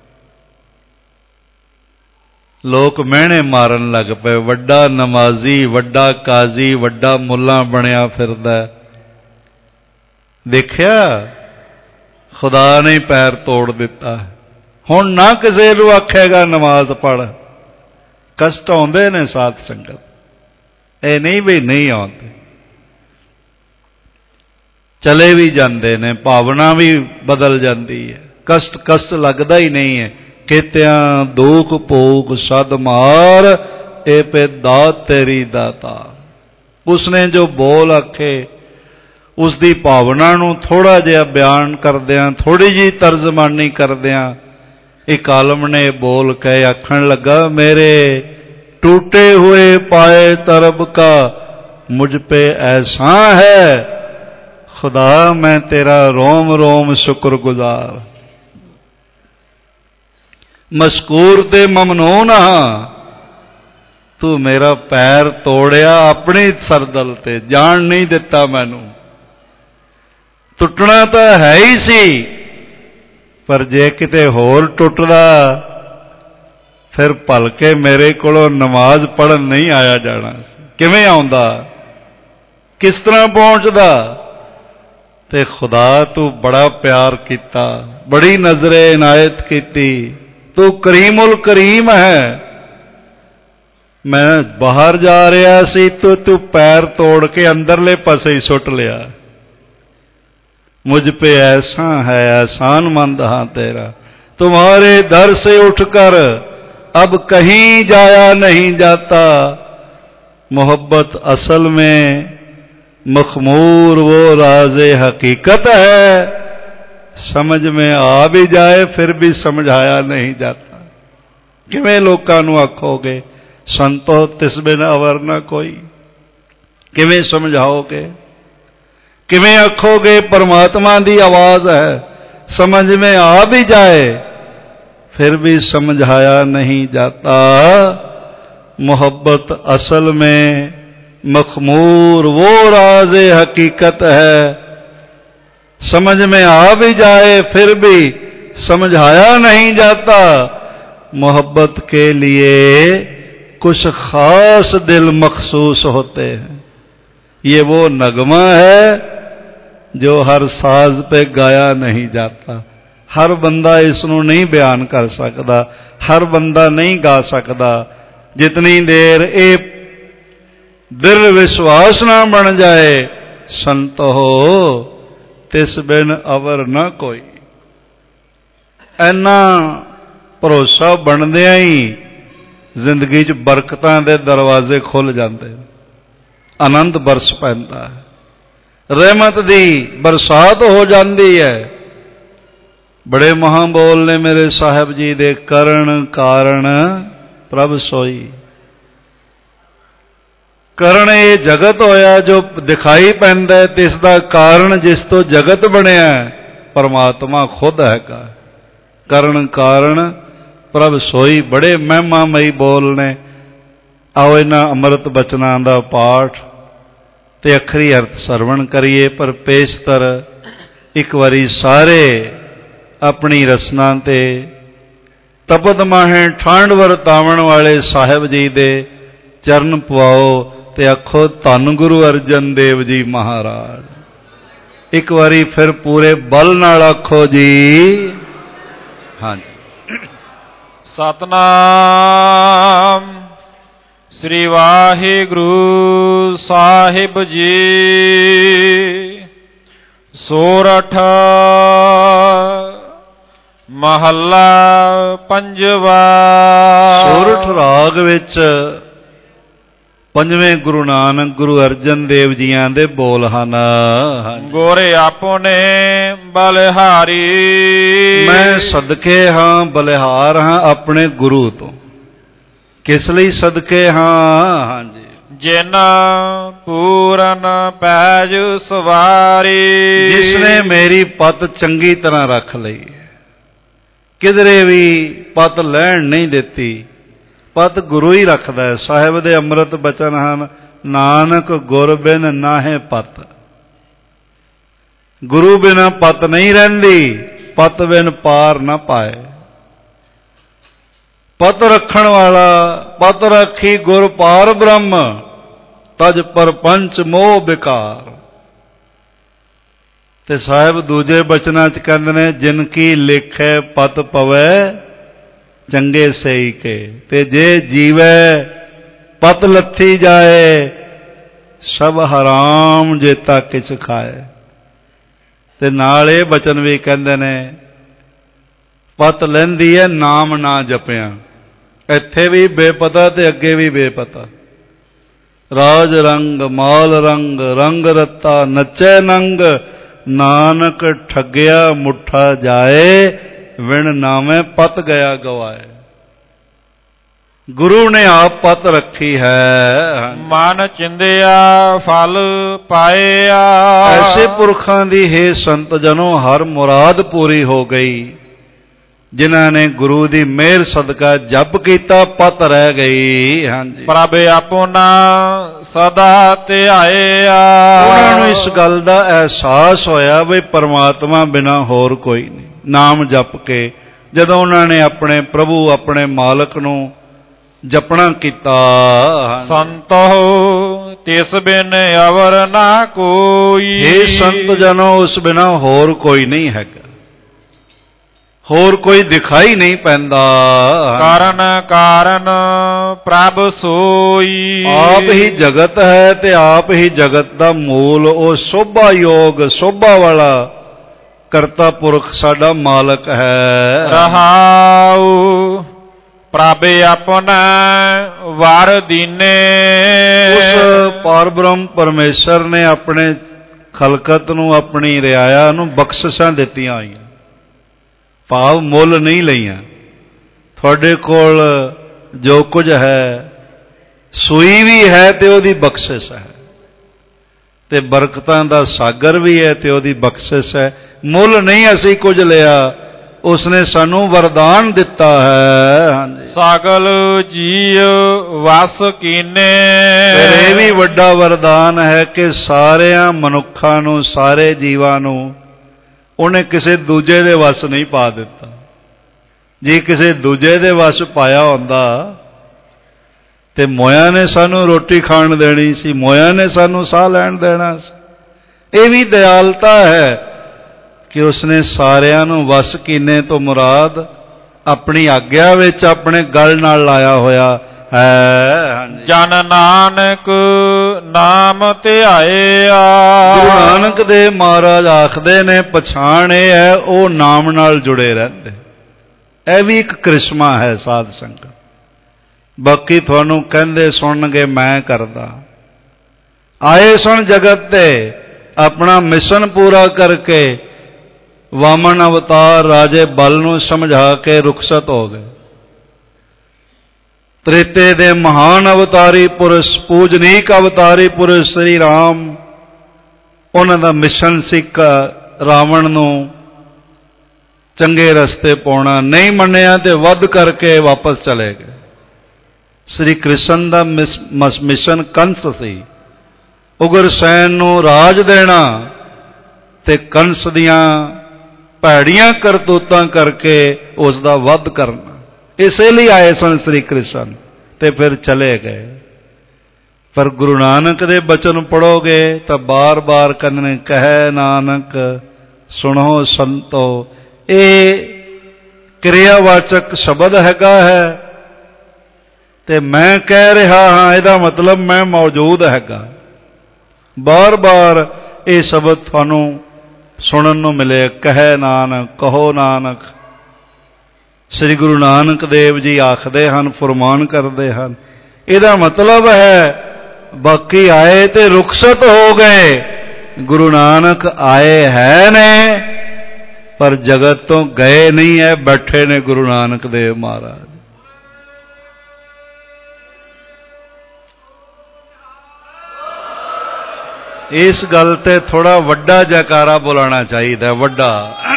लोग महने मारन लग पे, वड्डा नमाजी, वड्डा काजी, वड्डा मुल्ला बनया फिरदा। देखिया खुदा ने पैर तोड़ दिता। हुण ना किसी नूं आखेगा नमाज पढ़। कष्ट आउंदे ने साध संगत, ये नहीं भी नहीं आउंदे, चले भी जाते ने, भावना भी बदल जाती है। कष्ट कष्ट लगता ही नहीं है। केत्या दुख भोग सद मार, ए पे दात तेरी दाता। उसने जो बोल आखे उसकी भावना नूं थोड़ा जिहा बयान करदियां, थोड़ी जी तर्जमानी करदियां, एक आलम ने बोल के आखण लगा, मेरे टूटे हुए पाए तरब का मुझ पे ऐसा है, खुदा मैं तेरा रोम रोम शुक्रगुजार। मशकूर ते ममनून हाँ, तू मेरा पैर तोड़िया अपनी सरदल ते, जान नहीं दिता मैनू। टुटना तो है ही सी, पर जे किते होर टुटदा फिर भलके मेरे कोलों नमाज पढ़न नहीं आया जाना। किवें आउंदा, किस तरह पहुंचदा? ते खुदा तू बड़ा प्यार कीता, बड़ी नजरे इनायत कीती, तू करीमुल करीम है। मैं बाहर जा रहा सी तो तू पैर तोड़ के अंदरले पासे ही सुट लिया। मुझ पे ऐसा है, एहसान मंद हाँ तेरा, तुम्हारे दर से उठकर अब कहीं जाया नहीं जाता। मोहब्बत असल में मखमूर वो राज़े हकीकत है, समझ में आ भी जाए फिर भी समझाया नहीं जाता। किवें लोकां नूं आखोगे संतो तिस बिन अवर न कोई, किवें समझाओगे? किवें आखोगे परमात्मा की आवाज है, समझ में आ भी जाए फिर भी समझाया नहीं जाता। मोहब्बत असल में मखमूर वो राज़े हकीकत है, समझ में आ भी जाए फिर भी समझाया नहीं जाता। मोहब्बत के लिए कुछ खास दिल मखसूस होते हैं। ये वो नगमा है जो हर साज पे गाया नहीं जाता। हर बंदा इसनों नहीं बयान कर सकता, हर बंदा नहीं गा सकता। जितनी देर ये दृढ़ विश्वास ना बन जाए, संत हो तिस बिन अवर न कोई। इन्ना भरोसा बनदिया ही जिंदगी च बरकतां दे दरवाजे खुल जाते, आनंद बरस पैंदा है, रहमत दी बरसात हो जाती है। बड़े महाबोल ने मेरे साहब जी दे, करण कारण प्रभ सोई। करण ये जगत होया जो दिखाई पैंदा है, ते इसदा कारण जिस तो जगत बनया परमात्मा खुद हैगा। करण कारण प्रभ सोई, बड़े महिमामयी बोल ने। आओ इन्हां अमृत बचनां दा पाठ ਤੇ ਅਖਰੀ ਅਰਥ ਸਰਵਣ ਕਰੀਏ। ਪਰ ਪੇਸ਼ਤਰ ਇੱਕ ਵਾਰੀ ਸਾਰੇ ਆਪਣੀ ਰਸਨਾ ਤੇ ਤਪਤ ਮਾਹੇ ਠਾਂਡ ਵਰਤਾਵਣ ਵਾਲੇ ਸਾਹਿਬ ਜੀ ਦੇ ਚਰਨ ਪਵਾਓ ਤੇ ਆਖੋ ਧੰਨ ਗੁਰੂ ਅਰਜਨ ਦੇਵ ਜੀ ਮਹਾਰਾਜ। ਇੱਕ ਵਾਰੀ ਫਿਰ ਪੂਰੇ ਬਲ ਨਾਲ ਆਖੋ ਜੀ। ਹਾਂਜੀ। ਸਤਨਾਮ ਸ੍ਰੀ ਵਾਹਿਗੁਰੂ ਸਾਹਿਬ ਜੀ। ਸੋਰਠ ਮਹੱਲਾ ਪੰਜਵਾ। ਸੋਰਠ ਰਾਗ ਵਿੱਚ ਪੰਜਵੇਂ ਗੁਰੂ ਨਾਨਕ ਗੁਰੂ ਅਰਜਨ ਦੇਵ ਜੀਆਂ ਦੇ ਬੋਲ ਹਨ। ਗੋਰੇ ਆਪੋਨੇ ਬਲਿਹਾਰੀ। ਮੈਂ ਸਦਕੇ ਹਾਂ, ਬਲਿਹਾਰ ਹਾਂ ਆਪਣੇ ਗੁਰੂ ਤੋਂ। ਕਿਸ ਲਈ ਸਦਕੇ ਹਾਂ? ਹਾਂਜੀ। ਜਿਨ ਪੂਰਨ ਪੈਜ ਸਵਾਰੀ। ਜਿਸ ਨੇ ਮੇਰੀ ਪੱਤ ਚੰਗੀ ਤਰ੍ਹਾਂ ਰੱਖ ਲਈ, ਕਿਧਰੇ ਵੀ ਪੱਤ ਲੈਣ ਨਹੀਂ ਦਿੱਤੀ। ਪੱਤ ਗੁਰੂ ਹੀ ਰੱਖਦਾ ਹੈ। ਸਾਹਿਬ ਦੇ ਅੰਮ੍ਰਿਤ ਬਚਨ ਹਨ, ਨਾਨਕ ਗੁਰ ਬਿਨ ਨਾਹੇ ਪੱਤ। ਗੁਰੂ ਬਿਨਾਂ ਪੱਤ ਨਹੀਂ ਰਹਿੰਦੀ, ਪੱਤ ਬਿਨ ਪਾਰ ਨਾ ਪਾਏ। ਪਤ ਰੱਖਣ ਵਾਲਾ ਪਤ ਰੱਖੀ ਗੁਰ ਪਾਰ ਬ੍ਰਹਮ, ਤਜ ਪਰਪੰਚ ਮੋਹ ਵਿਕਾਰ। ਤੇ ਸਾਹਿਬ ਦੂਜੇ ਬਚਨਾਂ ਚ ਕਹਿੰਦੇ ਨੇ, ਜਿਨ ਕੀ ਲਿਖੈ ਪਤ ਪਵੈ ਚੰਗੇ ਸਈ ਕੇ। ਤੇ ਜੇ ਜੀਵੈ ਪਤ ਲੱਥੀ ਜਾਏ, ਸਭ ਹਰਾਮ ਜੇਤਾ ਕਿਛ ਖਾਏ। ਤੇ ਨਾਲ ਇਹ ਬਚਨ ਵੀ ਕਹਿੰਦੇ ਨੇ, ਪਤ ਲੈਂਦੀ ਹੈ ਨਾਮ ਨਾ ਜਪਿਆ। ਇੱਥੇ ਵੀ ਬੇਪਤਾ ਤੇ ਅੱਗੇ ਵੀ ਬੇਪਤਾ। ਰਾਜ ਰੰਗ ਮਾਲ ਰੰਗ ਰੰਗ ਰੱਤਾ ਨੱਚੈ ਨੰਗ, ਨਾਨਕ ਠੱਗਿਆ ਮੁੱਠਾ ਜਾਏ, ਵਿਣ ਨਾਵੇਂ ਪਤ ਗਿਆ ਗਵਾਏ। ਗੁਰੂ ਨੇ ਆਪ ਪਤ ਰੱਖੀ ਹੈ। ਮਨ ਚਿੰਦਿਆ ਫਲ ਪਾਇਆ। ਐਸੇ ਪੁਰਖਾਂ ਦੀ ਹੈ ਸੰਤ ਜਨੋ ਹਰ ਮੁਰਾਦ ਪੂਰੀ ਹੋ ਗਈ। ਜਿਨ੍ਹਾਂ ਨੇ ਗੁਰੂ ਦੀ ਮਿਹਰ ਸਦਕਾ ਜਪ ਕੀਤਾ, ਪਤ ਰਹਿ ਗਈ। ਹਾਂਜੀ। ਪ੍ਰਭ ਆਪਣਾ ਸਦਾ ਧਿਆਇਆ। ਉਹਨਾਂ ਨੂੰ ਇਸ ਗੱਲ ਦਾ ਅਹਿਸਾਸ ਹੋਇਆ ਵੀ ਪਰਮਾਤਮਾ ਬਿਨਾਂ ਹੋਰ ਕੋਈ ਨਹੀਂ। ਨਾਮ ਜਪ ਕੇ ਜਦੋਂ ਉਹਨਾਂ ਨੇ ਆਪਣੇ ਪ੍ਰਭੂ ਆਪਣੇ ਮਾਲਕ ਨੂੰ ਜਪਣਾ ਕੀਤਾ, ਸੰਤੋ ਤਿਸ ਬਿਨ ਅਵਰ ਨਾ ਕੋਈ। ਇਹ ਸੰਤ ਜਨੋ ਉਸ ਬਿਨਾਂ ਹੋਰ ਕੋਈ ਨਹੀਂ ਹੈਗਾ, ਹੋਰ ਕੋਈ ਦਿਖਾਈ ਨਹੀਂ ਪੈਂਦਾ। ਕਾਰਨ ਕਾਰਨ ਪ੍ਰਭ ਸੋਈ। ਆਪ ਹੀ ਜਗਤ ਹੈ ਤੇ ਆਪ ਹੀ ਜਗਤ ਦਾ ਮੂਲ। ਉਹ ਸੋਭਾ ਯੋਗ ਸੋਭਾ ਵਾਲਾ ਕਰਤਾ ਪੁਰਖ ਸਾਡਾ ਮਾਲਕ ਹੈ। ਰਹਾਉ ਪ੍ਰਭ ਆਪਣਾ ਵਾਰ ਦੀਨੇ। ਉਸ ਪਰਬ੍ਰਹਮ ਪਰਮੇਸ਼ਰ ਨੇ ਆਪਣੇ ਖਲਕਤ ਨੂੰ ਆਪਣੀ ਰਿਆਇਆ ਨੂੰ ਬਖਸ਼ਿਸ਼ਾਂ ਦਿੱਤੀਆਂ ਹੋਈਆਂ, ਭਾਵ ਮੁੱਲ ਨਹੀਂ ਲਈਆਂ। ਤੁਹਾਡੇ ਕੋਲ ਜੋ ਕੁਝ ਹੈ, ਸੂਈ ਵੀ ਹੈ ਤੇ ਉਹਦੀ ਬਖਸ਼ਿਸ਼ ਹੈ, ਤੇ ਬਰਕਤਾਂ ਦਾ ਸਾਗਰ ਵੀ ਹੈ ਤੇ ਉਹਦੀ ਬਖਸ਼ਿਸ਼ ਹੈ। ਮੁੱਲ ਨਹੀਂ ਅਸੀਂ ਕੁਝ ਲਿਆ, ਉਸਨੇ ਸਾਨੂੰ ਵਰਦਾਨ ਦਿੱਤਾ ਹੈ। ਹਾਂਜੀ। ਸਾਗਲ ਜੀਵ ਵਸ ਕੀਨੇ। ਇਹ ਵੀ ਵੱਡਾ ਵਰਦਾਨ ਹੈ ਕਿ ਸਾਰਿਆਂ ਮਨੁੱਖਾਂ ਨੂੰ, ਸਾਰੇ ਜੀਵਾਂ ਨੂੰ ਉਹਨੇ ਕਿਸੇ ਦੂਜੇ ਦੇ ਵਸ ਨਹੀਂ ਪਾ ਦਿੱਤਾ। ਜੇ ਕਿਸੇ ਦੂਜੇ ਦੇ ਵਸ ਪਾਇਆ ਹੁੰਦਾ ਤੇ ਮੋਇਆ ਨੇ ਸਾਨੂੰ ਰੋਟੀ ਖਾਣ ਦੇਣੀ ਸੀ, ਮੋਇਆ ਨੇ ਸਾਨੂੰ ਸਾਹ ਲੈਣ ਦੇਣਾ ਸੀ। ਇਹ ਵੀ ਦਿਆਲਤਾ ਹੈ ਕਿ ਉਸਨੇ ਸਾਰਿਆਂ ਨੂੰ ਵਸ ਕੀਨੇ ਤੋਂ ਮੁਰਾਦ ਆਪਣੀ ਆਗਿਆ ਵਿੱਚ ਆਪਣੇ ਗਲ ਨਾਲ ਲਾਇਆ ਹੋਇਆ ਹੈ। ਜਨ ਨਾਨਕ ਨਾਮ ਧਿਆਇਆ। ਗੁਰੂ ਨਾਨਕ ਦੇਵ ਮਹਾਰਾਜ ਆਖਦੇ ਨੇ, ਪਛਾਣ ਇਹ ਹੈ ਉਹ ਨਾਮ ਨਾਲ ਜੁੜੇ ਰਹਿੰਦੇ। ਇਹ ਵੀ ਇੱਕ ਕ੍ਰਿਸ਼ਮਾ ਹੈ ਸਾਧ ਸੰਗਤ। ਬਾਕੀ ਤੁਹਾਨੂੰ ਕਹਿੰਦੇ ਸੁਣਨਗੇ ਮੈਂ ਕਰਦਾ। ਆਏ ਸੁਣ ਜਗਤ ਤੇ ਆਪਣਾ ਮਿਸ਼ਨ ਪੂਰਾ ਕਰਕੇ ਵਾਮਨ ਅਵਤਾਰ ਰਾਜੇ ਬਲ ਨੂੰ ਸਮਝਾ ਕੇ ਰੁਖਸਤ ਹੋ ਗਏ। ਤ੍ਰੇਤੇ ਦੇ ਮਹਾਨ ਅਵਤਾਰੀ ਪੁਰਸ਼, ਪੂਜਨੀਕ ਅਵਤਾਰੀ ਪੁਰਸ਼ ਸ੍ਰੀ ਰਾਮ, ਉਹਨਾਂ ਦਾ ਮਿਸ਼ਨ ਸੀ ਰਾਵਣ ਨੂੰ ਚੰਗੇ ਰਸਤੇ ਪਾਉਣਾ। ਨਹੀਂ ਮੰਨਿਆ ਤੇ ਵੱਧ ਕਰਕੇ ਵਾਪਸ ਚਲੇ ਗਏ। ਸ੍ਰੀ ਕ੍ਰਿਸ਼ਨ ਦਾ ਮਿਸ਼ਨ ਕੰਸ ਸੀ, ਉਗਰਸੈਨ ਨੂੰ ਰਾਜ ਦੇਣਾ ਤੇ ਕੰਸ ਦੀਆਂ ਭੈੜੀਆਂ ਕਰਤੂਤਾਂ ਕਰਕੇ ਉਸ ਦਾ ਵੱਧ ਕਰਨਾ। ਇਸੇ ਲਈ ਆਏ ਸਨ ਸ੍ਰੀ ਕ੍ਰਿਸ਼ਨ ਤੇ ਫਿਰ ਚਲੇ ਗਏ। ਪਰ ਗੁਰੂ ਨਾਨਕ ਦੇ ਬਚਨ ਪੜ੍ਹੋਗੇ ਤਾਂ ਬਾਰ-ਬਾਰ ਕੰਨ ਕਹਿ ਨਾਨਕ ਸੁਣੋ ਸੰਤੋ, ਇਹ ਕਿਰਿਆਵਾਚਕ ਸ਼ਬਦ ਹੈਗਾ ਹੈ ਤੇ ਮੈਂ ਕਹਿ ਰਿਹਾ ਹਾਂ, ਇਹਦਾ ਮਤਲਬ ਮੈਂ ਮੌਜੂਦ ਹੈਗਾ। ਬਾਰ-ਬਾਰ ਇਹ ਸ਼ਬਦ ਤੁਹਾਨੂੰ ਸੁਣਨ ਨੂੰ ਮਿਲੇ, ਕਹਿ ਨਾਨਕ, ਕਹੋ ਨਾਨਕ। ਸ੍ਰੀ ਗੁਰੂ ਨਾਨਕ ਦੇਵ ਜੀ ਆਖਦੇ ਹਨ, ਫਰਮਾਨ ਕਰਦੇ ਹਨ, ਇਹਦਾ ਮਤਲਬ ਹੈ ਬਾਕੀ ਆਏ ਤੇ ਰੁਖਸਤ ਹੋ ਗਏ, ਗੁਰੂ ਨਾਨਕ ਆਏ ਹੈ ਨੇ ਪਰ ਜਗਤ ਤੋਂ ਗਏ ਨਹੀਂ ਹੈ, ਬੈਠੇ ਨੇ ਗੁਰੂ ਨਾਨਕ ਦੇਵ ਮਹਾਰਾਜ। ਇਸ ਗੱਲ ਤੇ ਥੋੜਾ ਵੱਡਾ ਜੈਕਾਰਾ ਬੁਲਾਉਣਾ ਚਾਹੀਦਾ, ਵੱਡਾ।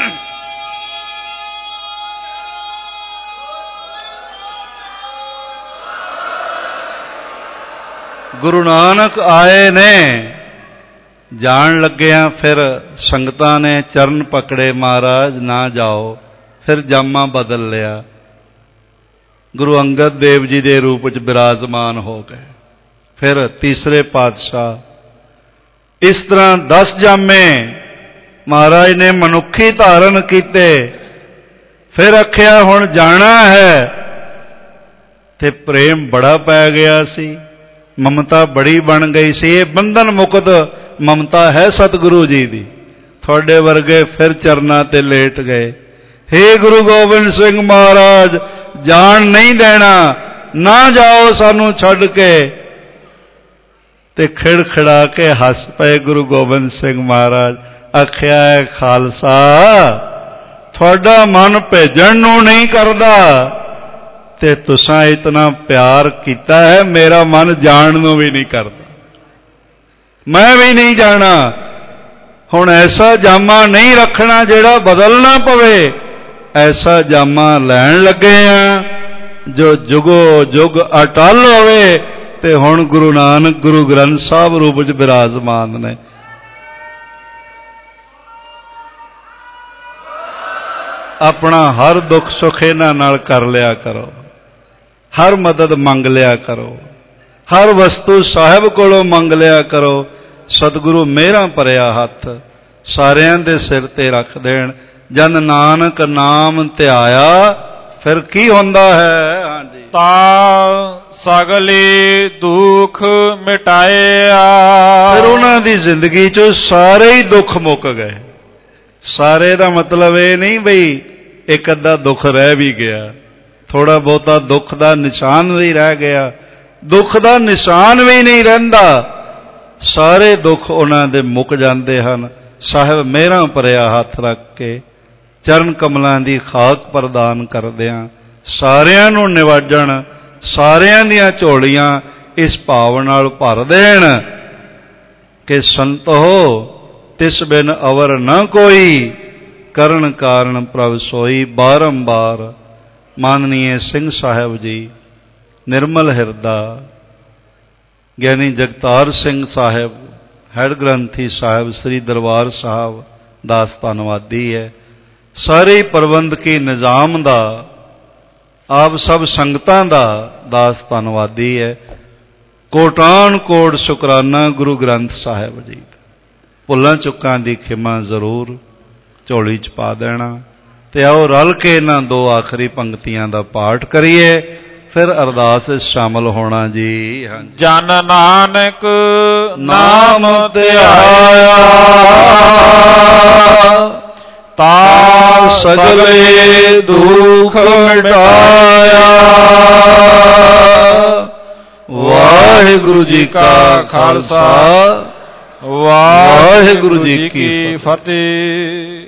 ਗੁਰੂ ਨਾਨਕ ਆਏ ਨੇ। ਜਾਣ ਲੱਗਿਆਂ ਫਿਰ ਸੰਗਤਾਂ ਨੇ ਚਰਨ ਪਕੜੇ, ਮਹਾਰਾਜ ਨਾ ਜਾਓ। ਫਿਰ ਜਾਮਾ ਬਦਲ ਲਿਆ, ਗੁਰੂ ਅੰਗਦ ਦੇਵ ਜੀ ਦੇ ਰੂਪ ਵਿੱਚ ਬਿਰਾਜਮਾਨ ਹੋ ਗਏ। ਫਿਰ ਤੀਸਰੇ ਪਾਤਸ਼ਾਹ। ਇਸ ਤਰ੍ਹਾਂ 10 ਜਾਮੇ ਮਹਾਰਾਜ ਨੇ ਮਨੁੱਖੀ ਧਾਰਨ ਕੀਤੇ। ਫਿਰ ਆਖਿਆ ਹੁਣ ਜਾਣਾ ਹੈ ਤੇ ਪ੍ਰੇਮ ਬੜਾ ਪੈ ਗਿਆ ਸੀ, ਮਮਤਾ ਬੜੀ ਬਣ ਗਈ ਸੀ। ਇਹ ਬੰਧਨ ਮੁਕਤ ਮਮਤਾ ਹੈ ਸਤਿਗੁਰੂ ਜੀ ਦੀ। ਤੁਹਾਡੇ ਵਰਗੇ ਫਿਰ ਚਰਨਾਂ ਤੇ ਲੇਟ ਗਏ, ਹੇ ਗੁਰੂ ਗੋਬਿੰਦ ਸਿੰਘ ਮਹਾਰਾਜ ਜਾਣ ਨਹੀਂ ਦੇਣਾ, ਨਾ ਜਾਓ ਸਾਨੂੰ ਛੱਡ ਕੇ। ਤੇ ਖਿੜਖਿੜਾ ਕੇ ਹੱਸ ਪਏ ਗੁਰੂ ਗੋਬਿੰਦ ਸਿੰਘ ਮਹਾਰਾਜ। ਆਖਿਆ ਹੈ ਖਾਲਸਾ, ਤੁਹਾਡਾ ਮਨ ਭੇਜਣ ਨੂੰ ਨਹੀਂ ਕਰਦਾ ਤੇ ਤੁਸਾਂ ਇਤਨਾ ਪਿਆਰ ਕੀਤਾ ਹੈ, ਮੇਰਾ ਮਨ ਜਾਣ ਨੂੰ ਵੀ ਨਹੀਂ ਕਰਦਾ, ਮੈਂ ਵੀ ਨਹੀਂ ਜਾਣਾ। ਹੁਣ ਐਸਾ ਜਾਮਾ ਨਹੀਂ ਰੱਖਣਾ ਜਿਹੜਾ ਬਦਲਣਾ ਪਵੇ, ਐਸਾ ਜਾਮਾ ਲੈਣ ਲੱਗੇ ਆ ਜੋ ਜੁਗੋ ਜੁਗ ਅਟਲ ਹੋਵੇ। ਤੇ ਹੁਣ ਗੁਰੂ ਨਾਨਕ ਗੁਰੂ ਗ੍ਰੰਥ ਸਾਹਿਬ ਰੂਪ ਵਿੱਚ ਬਿਰਾਜਮਾਨ ਨੇ। ਆਪਣਾ ਹਰ ਦੁੱਖ ਸੁੱਖ ਇਹਨਾਂ ਨਾਲ ਕਰ ਲਿਆ ਕਰੋ, ਹਰ ਮਦਦ ਮੰਗ ਲਿਆ ਕਰੋ, ਹਰ ਵਸਤੂ ਸਾਹਿਬ ਕੋਲੋਂ ਮੰਗ ਲਿਆ ਕਰੋ। ਸਤਿਗੁਰੂ ਮਿਹਰਾਂ ਭਰਿਆ ਹੱਥ ਸਾਰਿਆਂ ਦੇ ਸਿਰ ਤੇ ਰੱਖ ਦੇਣ। ਜਨ ਨਾਨਕ ਨਾਮ ਧਿਆਇਆ ਫਿਰ ਕੀ ਹੁੰਦਾ ਹੈ? ਹਾਂਜੀ, ਤਾਂ ਸਗਲੇ ਦੁੱਖ ਮਿਟਾਇਆ। ਫਿਰ ਉਹਨਾਂ ਦੀ ਜ਼ਿੰਦਗੀ 'ਚੋਂ ਸਾਰੇ ਹੀ ਦੁੱਖ ਮੁੱਕ ਗਏ। ਸਾਰੇ ਦਾ ਮਤਲਬ ਇਹ ਨਹੀਂ ਬਈ ਇੱਕ ਅੱਧਾ ਦੁੱਖ ਰਹਿ ਵੀ ਗਿਆ, ਥੋੜਾ ਬਹੁਤਾ ਦੁੱਖ ਦਾ ਨਿਸ਼ਾਨ ਵੀ ਰਹਿ ਗਿਆ, ਦੁੱਖ ਦਾ ਨਿਸ਼ਾਨ ਵੀ ਨਹੀਂ ਰਹਿੰਦਾ। ਸਾਰੇ ਦੁੱਖ ਉਹਨਾਂ ਦੇ ਮੁੱਕ ਜਾਂਦੇ ਹਨ। ਸਾਹਿਬ ਮਿਹਰਾਂ ਭਰਿਆ ਹੱਥ ਰੱਖ ਕੇ ਚਰਨ ਕਮਲਾਂ ਦੀ ਖਾਕ ਪ੍ਰਦਾਨ ਕਰਦਿਆਂ ਸਾਰਿਆਂ ਨੂੰ ਨਿਵਾਜਣ, ਸਾਰਿਆਂ ਦੀਆਂ ਝੋਲੀਆਂ ਇਸ ਭਾਵ ਨਾਲ ਭਰ ਦੇਣ ਕਿ ਸੰਤੋ ਤਿਸ ਬਿਨ ਅਵਰ ਨ ਕੋਈ, ਕਰਨ ਕਾਰਨ ਪ੍ਰਭ ਸੋਈ। ਬਾਰੰਬਾਰ ਮਾਨਨੀਏ ਸਿੰਘ ਸਾਹਿਬ ਜੀ, ਨਿਰਮਲ ਹਿਰਦਾ ਗਿਆਨੀ ਜਗਤਾਰ ਸਿੰਘ ਸਾਹਿਬ, ਹੈਡ ਗ੍ਰੰਥੀ ਸਾਹਿਬ ਸ੍ਰੀ ਦਰਬਾਰ ਸਾਹਿਬ ਦਾਸ ਧੰਨਵਾਦੀ ਹੈ। ਸਾਰੇ ਪ੍ਰਬੰਧਕੀ ਨਿਜ਼ਾਮ ਦਾ, ਆਪ ਸਭ ਸੰਗਤਾਂ ਦਾ ਦਾਸ ਧੰਨਵਾਦੀ ਹੈ। ਕੋਟਾਨ ਕੋਟ ਸ਼ੁਕਰਾਨਾ ਗੁਰੂ ਗ੍ਰੰਥ ਸਾਹਿਬ ਜੀ। ਭੁੱਲਾਂ ਚੁੱਕਾਂ ਦੀ ਖਿਮਾ ਜ਼ਰੂਰ ਝੋਲੀ 'ਚ ਪਾ ਦੇਣਾ। ਤੇ ਆਓ ਰਲ ਕੇ ਇਹਨਾਂ 2 ਆਖਰੀ ਪੰਕਤੀਆਂ ਦਾ ਪਾਠ ਕਰੀਏ, ਫਿਰ ਅਰਦਾਸ ਵਿੱਚ ਸ਼ਾਮਲ ਹੋਣਾ ਜੀ। ਹਾਂਜੀ, ਜਨ ਨਾਨਕ ਨਾਮ ਧਿਆਇਆ ਤਾਂ ਸਗਲੇ ਦੁੱਖ ਮਿਟਾਇਆ। ਵਾਹਿਗੁਰੂ ਜੀ ਕਾ ਖਾਲਸਾ, ਵਾਹਿਗੁਰੂ ਜੀ ਕੀ ਫਤਿਹ।